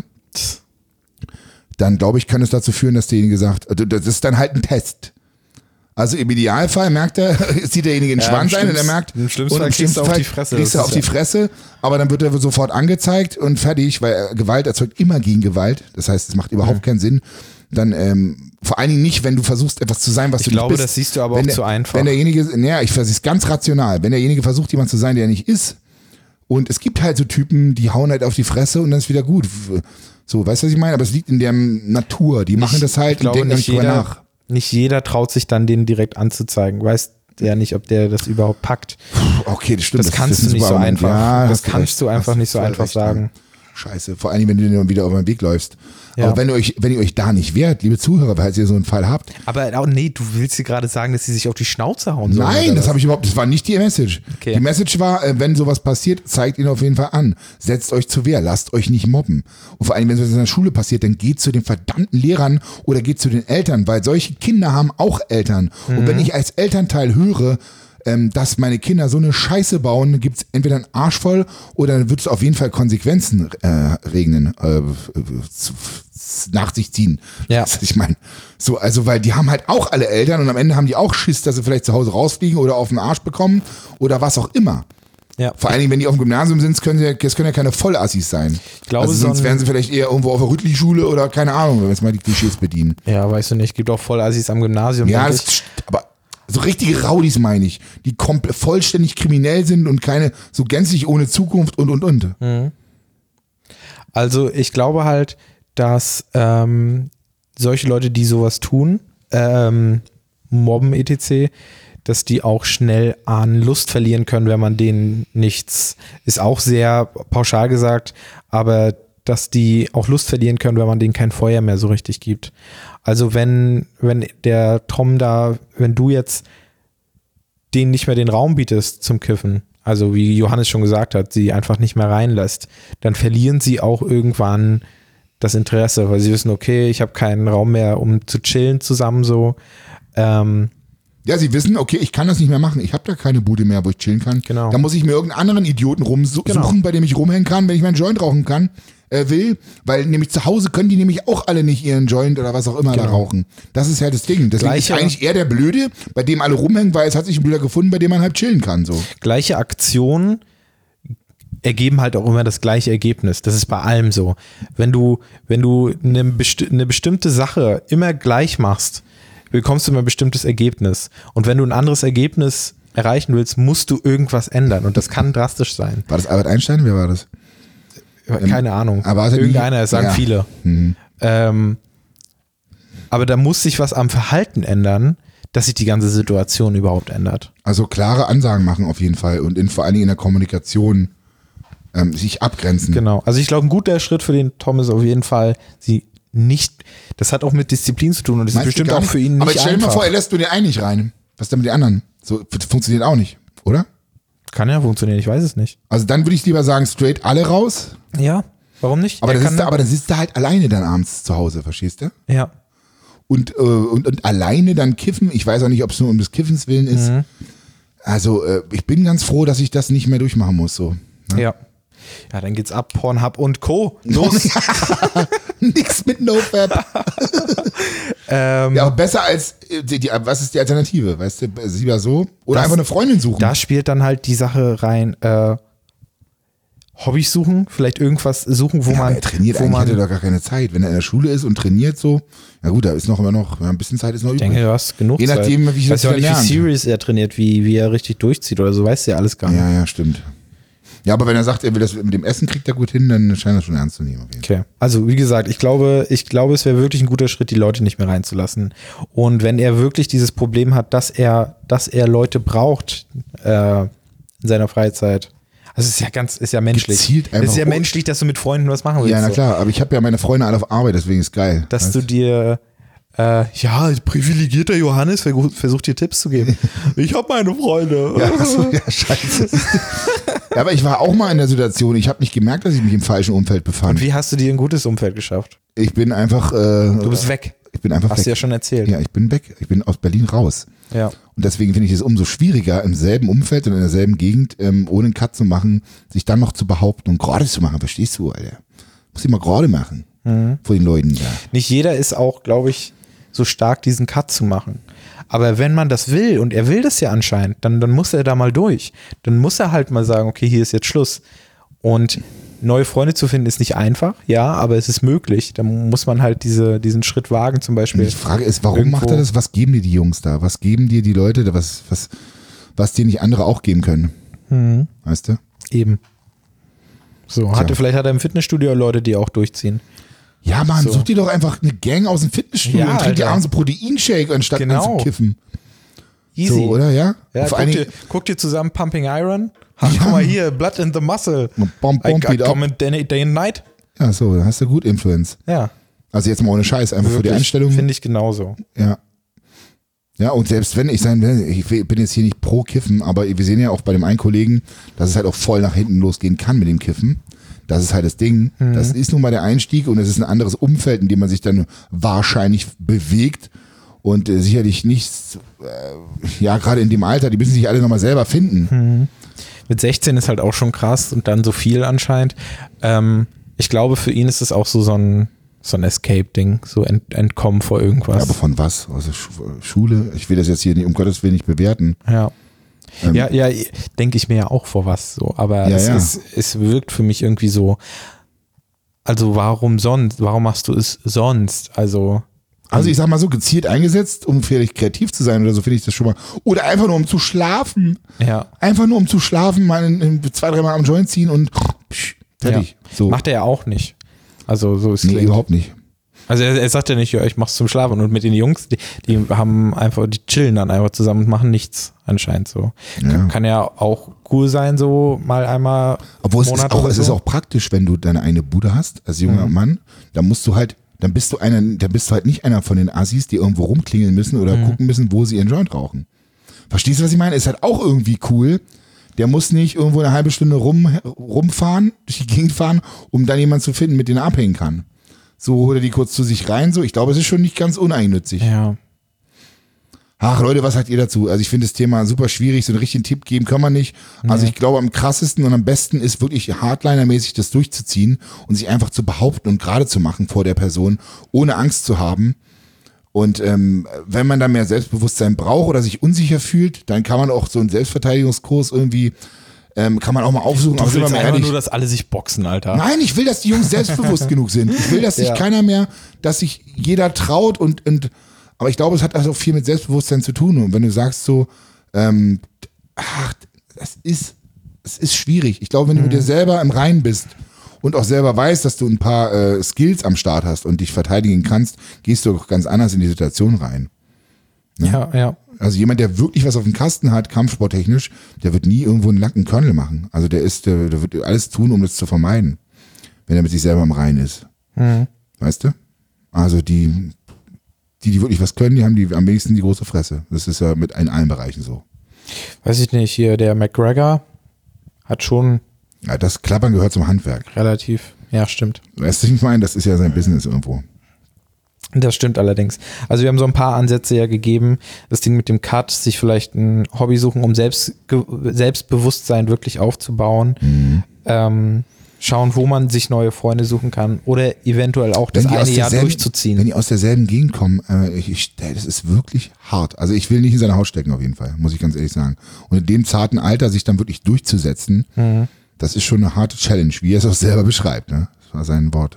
Dann glaube ich, kann es dazu führen, dass derjenige sagt, das ist dann halt ein Test. Also im Idealfall merkt er, zieht derjenige den Ja, Schwanz im ein und er schlimmsten- merkt, im schlimmsten und Fall kriegst du auf die Fresse, kriegst du das auf ist die ja- Fresse, aber dann wird er sofort angezeigt und fertig, weil Gewalt erzeugt immer Gegengewalt. Das heißt, es macht überhaupt Mhm. keinen Sinn. Dann ähm, vor allen Dingen nicht, wenn du versuchst, etwas zu sein, was Ich du glaube, nicht bist. das siehst du aber wenn auch der, zu einfach. Wenn derjenige, naja, ich versuche es ganz rational, wenn derjenige versucht, jemand zu sein, der er nicht ist, und es gibt halt so Typen, die hauen halt auf die Fresse und dann ist wieder gut. So, weißt du, was ich meine? Aber es liegt in der Natur. Die machen das halt ich glaube, und denken nicht nicht drüber jeder, nach. nicht jeder traut sich dann, den direkt anzuzeigen. Weiß ja nicht, ob der das überhaupt packt. Okay, das stimmt. Das kannst ist du ein nicht super so Argument. einfach. Ja, Das hast du kannst recht. du einfach Hast nicht so voll einfach recht, sagen. ja. Scheiße, vor allem, wenn du dann wieder auf den Weg läufst. Ja. Aber wenn ihr euch, wenn ihr euch da nicht wehrt, liebe Zuhörer, weil ihr so einen Fall habt. Aber oh, nee, du willst dir gerade sagen, dass sie sich auf die Schnauze hauen sollen. Nein, oder das was? habe ich überhaupt, das war nicht die Message. Okay. Die Message war, äh, wenn sowas passiert, zeigt ihn auf jeden Fall an. Setzt euch zur Wehr, lasst euch nicht mobben. Und vor allem, wenn sowas in der Schule passiert, dann geht zu den verdammten Lehrern oder geht zu den Eltern, weil solche Kinder haben auch Eltern. Mhm. Und wenn ich als Elternteil höre, ähm, dass meine Kinder so eine Scheiße bauen, gibt es entweder einen Arsch voll oder dann wird es auf jeden Fall Konsequenzen äh, regnen, äh, zu, nach sich ziehen. Ja. Das, ich meine, so, also, weil die haben halt auch alle Eltern und am Ende haben die auch Schiss, dass sie vielleicht zu Hause rausfliegen oder auf den Arsch bekommen oder was auch immer. Ja. Vor allen Dingen, wenn die auf dem Gymnasium sind, können sie, das können ja keine Vollassis sein. Ich glaube, also so sonst ein- wären sie vielleicht eher irgendwo auf der Rüttli-Schule oder keine Ahnung, wenn wir jetzt mal die Klischees bedienen. Ja, weißt du nicht. Gibt auch voll Assis am Gymnasium. Ja, denke das, aber so richtige Rowdies meine ich, die komplett vollständig kriminell sind und keine, so gänzlich ohne Zukunft und und und. ich. Also ich glaube halt, dass ähm, solche Leute, die sowas tun, ähm, mobben et cetera, dass die auch schnell an Lust verlieren können, wenn man denen nichts, ist auch sehr pauschal gesagt, aber dass die auch Lust verlieren können, wenn man denen kein Feuer mehr so richtig gibt. Also wenn, wenn der Tom da, wenn du jetzt denen nicht mehr den Raum bietest zum Kiffen, also wie Johannes schon gesagt hat, sie einfach nicht mehr reinlässt, dann verlieren sie auch irgendwann das Interesse, weil sie wissen, okay, ich habe keinen Raum mehr, um zu chillen zusammen so. Ähm, ja, sie wissen, okay, ich kann das nicht mehr machen. Ich habe da keine Bude mehr, wo ich chillen kann. Genau. Da muss ich mir irgendeinen anderen Idioten rumsuchen, Genau. bei dem ich rumhängen kann, wenn ich meinen Joint rauchen kann, äh, will. Weil nämlich zu Hause können die nämlich auch alle nicht ihren Joint oder was auch immer Genau. da rauchen. Das ist ja das Ding. Deswegen Gleiche- ist eigentlich eher der Blöde, bei dem alle rumhängen, weil es hat sich ein Blöder gefunden, bei dem man halt chillen kann. So. Gleiche Aktionen ergeben halt auch immer das gleiche Ergebnis. Das ist bei allem so. Wenn du, wenn du eine, besti- eine bestimmte Sache immer gleich machst, bekommst du immer ein bestimmtes Ergebnis. Und wenn du ein anderes Ergebnis erreichen willst, musst du irgendwas ändern. Und das kann drastisch sein. War das Albert Einstein? Wer war das? Keine Ahnung. aber war es ja nie- Irgendeiner, das sagen ja. viele. Mhm. Ähm, aber da muss sich was am Verhalten ändern, dass sich die ganze Situation überhaupt ändert. Also klare Ansagen machen auf jeden Fall und in, vor allen Dingen in der Kommunikation ähm, sich abgrenzen. Genau. Also ich glaube, ein guter Schritt für den Tom ist auf jeden Fall, sie nicht, das hat auch mit Disziplin zu tun und das Meinst ist du bestimmt gar auch nicht? für ihn nicht Aber stell dir einfach. mal vor, er lässt nur den einen nicht rein. Was denn mit den anderen? So f- funktioniert auch nicht, oder? Kann ja funktionieren, ich weiß es nicht. Also dann würde ich lieber sagen, straight alle raus. Ja, warum nicht? Aber Er dann, kann- sitzt er, aber dann sitzt er halt alleine dann abends zu Hause, verstehst du? ja. Und, äh, und, und alleine dann kiffen. Ich weiß auch nicht, ob es nur um des Kiffens willen ist. Mhm. Also äh, ich bin ganz froh, dass ich das nicht mehr durchmachen muss. So. Ne? Ja. Ja, dann geht's ab, Pornhub und Co. Los. Nix mit NoFap. ähm, Ja, aber besser als, äh, die, die, was ist die Alternative? Weißt du, ist lieber so? Oder Das- einfach eine Freundin suchen. Da spielt dann halt die Sache rein, äh, Hobbys suchen, vielleicht irgendwas suchen, wo ja, aber man, er trainiert wo eigentlich, man, hat er doch gar keine Zeit. Wenn er in der Schule ist und trainiert so, na gut, da ist noch immer noch, ja, ein bisschen Zeit ist noch ich übrig. denke, du hast genug Je nachdem, Zeit. wie ich Weißt das ja auch nicht, lernt. wie serious er trainiert, wie, wie er richtig durchzieht oder so, weißt du ja alles gar nicht. Ja, ja, stimmt. Ja, aber wenn er sagt, er will das mit dem Essen, kriegt er gut hin, dann scheint er schon ernst zu nehmen. Auf jeden Fall. Okay. Also wie gesagt, ich glaube, ich glaube, es wäre wirklich ein guter Schritt, die Leute nicht mehr reinzulassen. Und wenn er wirklich dieses Problem hat, dass er, dass er Leute braucht äh, in seiner Freizeit, also es ist ja ganz, ist ja menschlich. Gezielt Es ist einfach- ja menschlich, dass du mit Freunden was machen willst. Ja, na so. klar, aber ich habe ja meine Freunde alle auf Arbeit, deswegen ist geil. Dass weißt du dir äh, ja, privilegierter Johannes versucht, versucht dir Tipps zu geben. Ich habe meine Freunde. Ja, achso, ja, scheiße. Ja, aber ich war auch mal in der Situation, ich habe nicht gemerkt, dass ich mich im falschen Umfeld befand. Und wie hast du dir ein gutes Umfeld geschafft? Ich bin einfach. Äh, Du bist weg. Ich bin einfach Hast weg. du ja schon erzählt. Ja, ich bin weg. Ich bin aus Berlin raus. Ja. Und deswegen finde ich es umso schwieriger, im selben Umfeld und in derselben Gegend, ähm, ohne einen Cut zu machen, sich dann noch zu behaupten und gerade zu machen. Verstehst du, Alter? Muss ich mal gerade machen. Mhm. Vor den Leuten da. Nicht jeder ist auch, glaube ich, so stark, diesen Cut zu machen. Aber wenn man das will, und er will das ja anscheinend, dann, dann muss er da mal durch. Dann muss er halt mal sagen, okay, hier ist jetzt Schluss. Und neue Freunde zu finden ist nicht einfach, ja, aber es ist möglich. Da muss man halt diese, diesen Schritt wagen, zum Und Beispiel. die Frage ist, warum Irgendwo- macht er das? Was geben dir die Jungs da? Was geben dir die Leute da? Was, was, was dir nicht andere auch geben können? Mhm. Weißt du? Eben. So, hatte, vielleicht hat er im Fitnessstudio Leute, die auch durchziehen. Ja, Mann, So. such dir doch einfach eine Gang aus dem Fitnessstudio Ja, und trink dir Alter. abends einen Proteinshake anstatt Genau. anzukiffen. Easy. So, oder? Ja? Ja, Vor guck allen dir, Dingen, guck dir zusammen Pumping Iron. Ha, Ja. Guck mal hier, Blood in the Muscle. Bomb, I, bomb I it up. comment day, day and night. Ja, so, dann hast du gut Influence. Ja, Also jetzt mal ohne Scheiß, einfach für die wirklich, Einstellung. finde ich genauso. Ja. Ja, und selbst wenn ich sein will, ich bin jetzt hier nicht pro Kiffen, aber wir sehen ja auch bei dem einen Kollegen, dass es halt auch voll nach hinten losgehen kann mit dem Kiffen. Das ist halt das Ding. Mhm. Das ist nun mal der Einstieg und es ist ein anderes Umfeld, in dem man sich dann wahrscheinlich bewegt und äh, sicherlich nicht, äh, ja, gerade in dem Alter, die müssen sich alle nochmal selber finden. Mhm. Mit sechzehn ist halt auch schon krass und dann so viel anscheinend. Ähm, ich glaube, für ihn ist es auch so, so ein, so ein Escape-Ding, so ent, entkommen vor Ja, irgendwas. aber von was? Also Schu- Schule? Ich will das jetzt hier nicht, um Gottes Willen nicht bewerten. Ja. Ähm, Ja, ja, denke ich mir ja auch vor was so, aber Ja, es, ja. Ist, es wirkt für mich irgendwie so, also warum sonst, warum machst du es sonst? Also, Also ich sag mal so, gezielt eingesetzt, um vielleicht kreativ zu sein oder so, finde ich das schon mal. Oder einfach nur um zu schlafen. ja, Einfach nur um zu schlafen, mal in, in zwei, dreimal am Joint ziehen und psch, fertig. Ja. So. Macht er ja auch nicht. Also so ist Nee, überhaupt nicht. Also er, er sagt ja nicht, ja, ich mach's zum Schlafen und mit den Jungs, die, die haben einfach, die chillen dann einfach zusammen und machen nichts anscheinend so. Ja. Kann, kann ja auch cool sein, so mal einmal Obwohl im Monat es, ist auch, es so. ist auch praktisch, wenn du deine eine Bude hast, als junger mhm. Mann, dann musst du halt, dann bist du einer, dann bist du halt nicht einer von den Assis, die irgendwo rumklingeln müssen oder mhm. gucken müssen, wo sie ihren Joint rauchen. Verstehst du, was ich meine? Ist halt auch irgendwie cool. Der muss nicht irgendwo eine halbe Stunde rum, rumfahren, durch die Gegend fahren, um dann jemanden zu finden, mit dem er abhängen kann. So holt er die kurz zu sich rein. So, ich glaube, es ist schon nicht ganz uneigennützig. Ja. Ach Leute, was sagt ihr dazu? Also ich finde das Thema super schwierig. So einen richtigen Tipp geben kann man nicht. Also nee. Ich glaube, am krassesten und am besten ist wirklich Hardliner-mäßig das durchzuziehen und sich einfach zu behaupten und gerade zu machen vor der Person, ohne Angst zu haben. Und ähm, wenn man da mehr Selbstbewusstsein braucht oder sich unsicher fühlt, dann kann man auch so einen Selbstverteidigungskurs irgendwie Ähm, kann man auch mal aufsuchen. Du willst einfach nur, dass alle sich boxen, Alter. Nein, ich will, dass die Jungs selbstbewusst genug sind. Ich will, dass sich ja. keiner mehr, dass sich jeder traut und, und aber ich glaube, es hat also viel mit Selbstbewusstsein zu tun. Und wenn du sagst so, ähm, ach, das ist, es ist schwierig. Ich glaube, wenn du mhm. mit dir selber im Reinen bist und auch selber weißt, dass du ein paar äh, Skills am Start hast und dich verteidigen kannst, gehst du auch ganz anders in die Situation rein. Ne? Ja, ja. Also jemand, der wirklich was auf dem Kasten hat, kampfsporttechnisch, der wird nie irgendwo einen nackten Körnel machen. Also der ist, der, der wird alles tun, um das zu vermeiden, wenn er mit sich selber im Reinen ist. Mhm. Weißt du? Also die, die, die wirklich was können, die haben die am wenigsten die große Fresse. Das ist ja mit in allen Bereichen so. Weiß ich nicht, hier der McGregor hat schon... Ja, das Klappern gehört zum Handwerk. Relativ, ja, stimmt. Weißt du, ich meine, das ist ja sein Business irgendwo. Das stimmt allerdings. Also wir haben so ein paar Ansätze ja gegeben, das Ding mit dem Cut, sich vielleicht ein Hobby suchen, um selbst, Selbstbewusstsein wirklich aufzubauen. Mhm. Ähm, schauen, wo man sich neue Freunde suchen kann oder eventuell auch das eine Jahr durchzuziehen. Wenn die aus derselben Gegend kommen, äh, ich, das ist wirklich hart. Also ich will nicht in seine Haut stecken auf jeden Fall, muss ich ganz ehrlich sagen. Und in dem zarten Alter sich dann wirklich durchzusetzen, mhm. das ist schon eine harte Challenge, wie er es auch selber beschreibt. Ne? Das war sein Wort.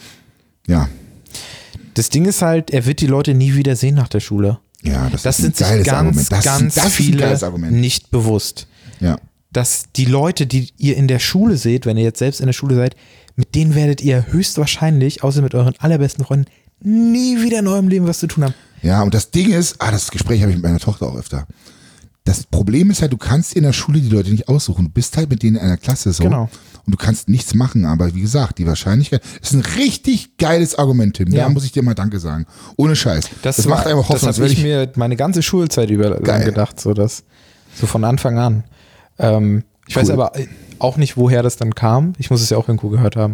Ja. Das Ding ist halt, er wird die Leute nie wieder sehen nach der Schule. Ja, das, das ist ein sind sich ganz, Argument. Das ganz das viele nicht bewusst. Ja. Dass die Leute, die ihr in der Schule seht, wenn ihr jetzt selbst in der Schule seid, mit denen werdet ihr höchstwahrscheinlich, außer mit euren allerbesten Freunden, nie wieder in eurem Leben was zu tun haben. Ja, und das Ding ist, ah, das Gespräch habe ich mit meiner Tochter auch öfter. Das Problem ist halt, du kannst in der Schule die Leute nicht aussuchen. Du bist halt mit denen in einer Klasse so. Genau. Und du kannst nichts machen, aber wie gesagt, die Wahrscheinlichkeit ist ein richtig geiles Argument, Tim. Ja. Da muss ich dir mal Danke sagen. Ohne Scheiß. Das, das war, macht einfach Hoffnung. Das habe ich, ich mir meine ganze Schulzeit über lang gedacht, so das, so von Anfang an. Ähm, ich cool. weiß aber auch nicht, woher das dann kam. Ich muss es ja auch irgendwo gehört haben.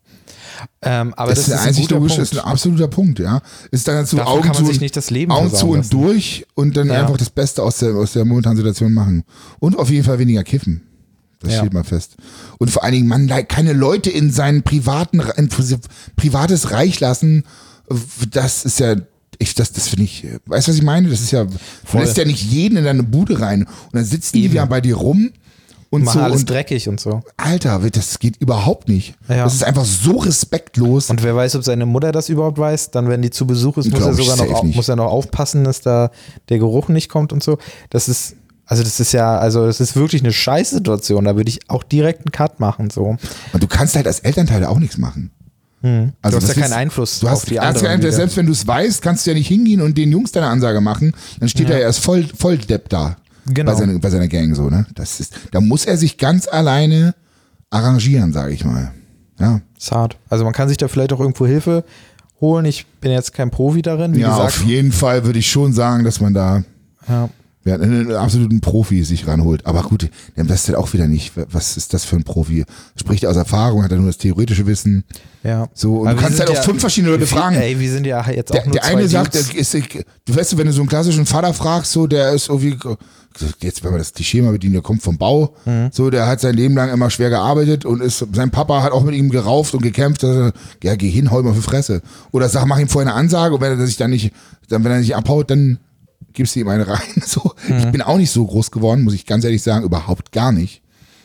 Ähm, aber das, das ist, ist, ein einzig logisch, ist ein absoluter Punkt, ja. Ist dann dazu Davon Augen kann man zu sich nicht das Leben Augen zu und lassen. durch und dann ja. einfach das Beste aus der, aus der momentanen Situation machen. Und auf jeden Fall weniger kiffen. Das ja. steht mal fest. Und vor allen Dingen, man keine Leute in sein privaten, in privates Reich lassen. Das ist ja, ich, das, das finde ich, weißt du, was ich meine? Das ist ja, du lässt ja nicht jeden in deine Bude rein. Und dann sitzen die ja bei dir rum. Und machen so alles und, dreckig und so. Alter, das geht überhaupt nicht. Ja. Das ist einfach so respektlos. Und wer weiß, ob seine Mutter das überhaupt weiß, dann wenn die zu Besuch ist, muss er sogar noch, muss er noch aufpassen, dass da der Geruch nicht kommt und so. Das ist, also das ist ja, also das ist wirklich eine Scheißsituation. Da würde ich auch direkt einen Cut machen. So. Und du kannst halt als Elternteil auch nichts machen. Hm. Also du hast ja keinen ist, Einfluss du hast, auf die anderen. Keinen, selbst wenn du es weißt, kannst du ja nicht hingehen und den Jungs deine Ansage machen. Dann steht ja. er erst voll, voll Depp da. Genau. Bei, seiner, bei seiner Gang so, ne? Das ist, da muss er sich ganz alleine arrangieren, sage ich mal. Ja. Ist hart. Also man kann sich da vielleicht auch irgendwo Hilfe holen. Ich bin jetzt kein Profi darin, wie ja, gesagt. Auf jeden Fall würde ich schon sagen, dass man da ja. Ja, einen absoluten Profi sich ranholt. Aber gut, der weiß halt auch wieder nicht, was ist das für ein Profi? Spricht er aus Erfahrung, hat er nur das theoretische Wissen? Ja. So, und du kannst halt auch ja, fünf verschiedene Leute viel, fragen. Ey, wir sind ja jetzt auch der, nur Der zwei eine sagt, Dudes. der ist, du weißt, wenn du so einen klassischen Vater fragst, so, der ist irgendwie, jetzt, wenn man das Klischee mal bedient, der kommt vom Bau, mhm. so, der hat sein Leben lang immer schwer gearbeitet und ist, sein Papa hat auch mit ihm gerauft und gekämpft, dass er, ja, geh hin, hau ihm auf die Fresse. Oder sag, mach ihm vorher eine Ansage und wenn er sich dann nicht, dann, wenn er nicht abhaut, dann gibst du ihm eine rein. So. Mhm. Ich bin auch nicht so groß geworden, muss ich ganz ehrlich sagen, überhaupt gar nicht.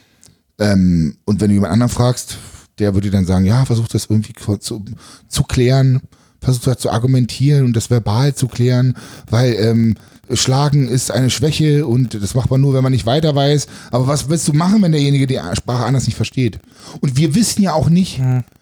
Ähm, und wenn du jemand anderen fragst, der würde dann sagen, ja, versuch das irgendwie zu, zu klären, versuch das zu argumentieren und das verbal zu klären, weil ähm, Schlagen ist eine Schwäche und das macht man nur, wenn man nicht weiter weiß. Aber was willst du machen, wenn derjenige die Sprache anders nicht versteht? Und wir wissen ja auch nicht, mhm.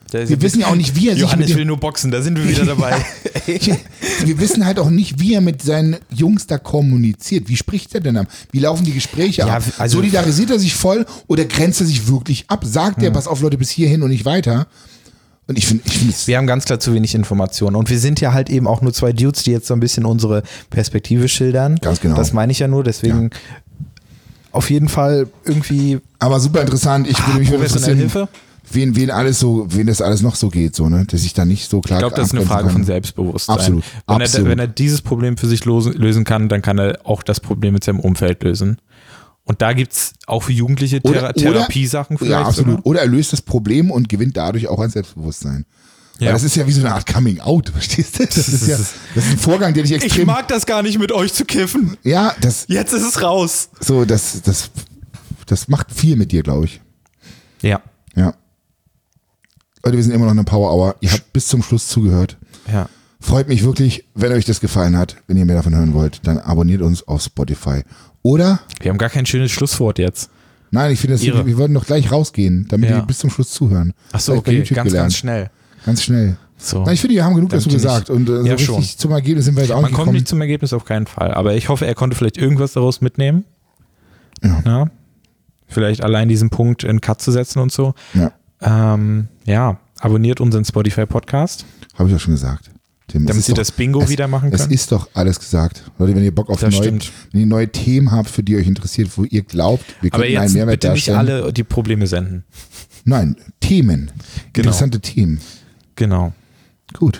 Wir wissen ja auch nicht, wie er sich Johannes mit will nur boxen, da sind wir wieder dabei. Wir wissen halt auch nicht, wie er mit seinen Jungs da kommuniziert. Wie spricht er denn ab? Wie laufen die Gespräche Ja, ab? also- Solidarisiert er sich voll oder grenzt er sich wirklich ab? Sagt er, pass auf Leute, bis hierhin und nicht weiter? Und ich finde, ich finde es. Wir haben ganz klar zu wenig Informationen. Und wir sind ja halt eben auch nur zwei Dudes, die jetzt so ein bisschen unsere Perspektive schildern. Ganz genau. Das meine ich ja nur, deswegen auf jeden Fall irgendwie Aber super interessant. Ich würde mich professionelle interessieren, Hilfe. wen, wen alles so, wen das alles noch so geht, so, ne? Dass ich da nicht so klar. Ich glaube, das ist eine abgrenzen Frage von kann. Selbstbewusstsein. Absolut, Wenn, absolut. Er, wenn er dieses Problem für sich losen, lösen kann, dann kann er auch das Problem mit seinem Umfeld lösen. Und da gibt es auch für Jugendliche Thera- Oder- oder- Therapiesachen vielleicht. Ja, absolut. sogar. Oder er löst das Problem und gewinnt dadurch auch an Selbstbewusstsein. Weil Ja. das ist ja wie so eine Art Coming Out, verstehst du? Das ist ja, das ist ein Vorgang, der dich Ich extrem. mag das gar nicht, mit euch zu kiffen. Ja, das, Jetzt ist es raus. so, das, das, das macht viel mit dir, glaube ich. Ja. Ja. Leute, wir sind immer noch in der Power Hour. Ihr habt bis zum Schluss zugehört. Ja. Freut mich wirklich, wenn euch das gefallen hat. Wenn ihr mehr davon hören wollt, dann abonniert uns auf Spotify. Oder, Wir haben gar kein schönes Schlusswort jetzt. nein, ich finde, das- Ihre. wir würden doch gleich rausgehen, damit Ja. ihr bis zum Schluss zuhören. Achso, Vielleicht bei okay, YouTube ganz, gelernt. ganz schnell. Ganz schnell. So. Na, ich finde, wir haben genug Damit dazu ihr nicht- gesagt. Und äh, so Ja, richtig schon. zum Ergebnis sind wir jetzt auch Man nicht kommt gekommen. nicht zum Ergebnis, auf keinen Fall. Aber ich hoffe, er konnte vielleicht irgendwas daraus mitnehmen. Ja. Ja. Vielleicht allein diesen Punkt in Cut zu setzen und so. Ja, Ähm, ja, abonniert unseren Spotify-Podcast, habe ich ja schon gesagt. Tim, es damit ist sie doch- das Bingo es, wieder machen Es können. ist doch alles gesagt. Leute, wenn ihr Bock auf Das neue, stimmt. wenn ihr neue Themen habt, für die euch interessiert, wo ihr glaubt, wir Aber könnten einen jetzt Mehrwert bitte nicht darstellen. alle die Probleme senden. Nein, Themen. Genau. Interessante Themen. Genau. Gut.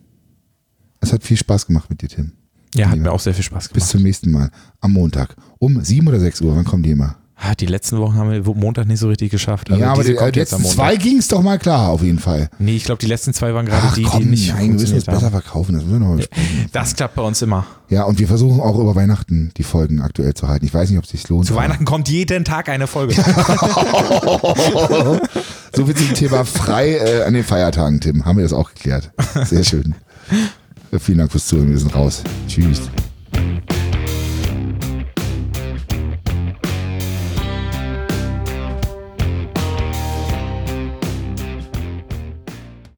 Es hat viel Spaß gemacht mit dir, Tim. Ja, hat Lieber. mir auch sehr viel Spaß Bis gemacht. zum nächsten Mal. Am Montag. Um sieben oder sechs Uhr. Wann kommen die immer? Ah, die letzten Wochen haben wir Montag nicht so richtig geschafft. ja, aber diese die, kommt die jetzt am letzten Montag. zwei ging es doch mal klar, auf jeden Fall. Nee, ich glaube, die letzten zwei waren gerade Ach die, komm, die nicht nein, wir müssen es funktioniert besser haben. verkaufen. Das müssen wir noch mal besprechen. Das klappt bei uns immer. Ja, und wir versuchen auch über Weihnachten die Folgen aktuell zu halten. Ich weiß nicht, ob es sich lohnt. Zu aber- Weihnachten kommt jeden Tag eine Folge. So viel zum Thema frei äh, an den Feiertagen, Tim. Haben wir das auch geklärt. Sehr schön. Vielen Dank fürs Zuhören. Wir sind raus. Tschüss.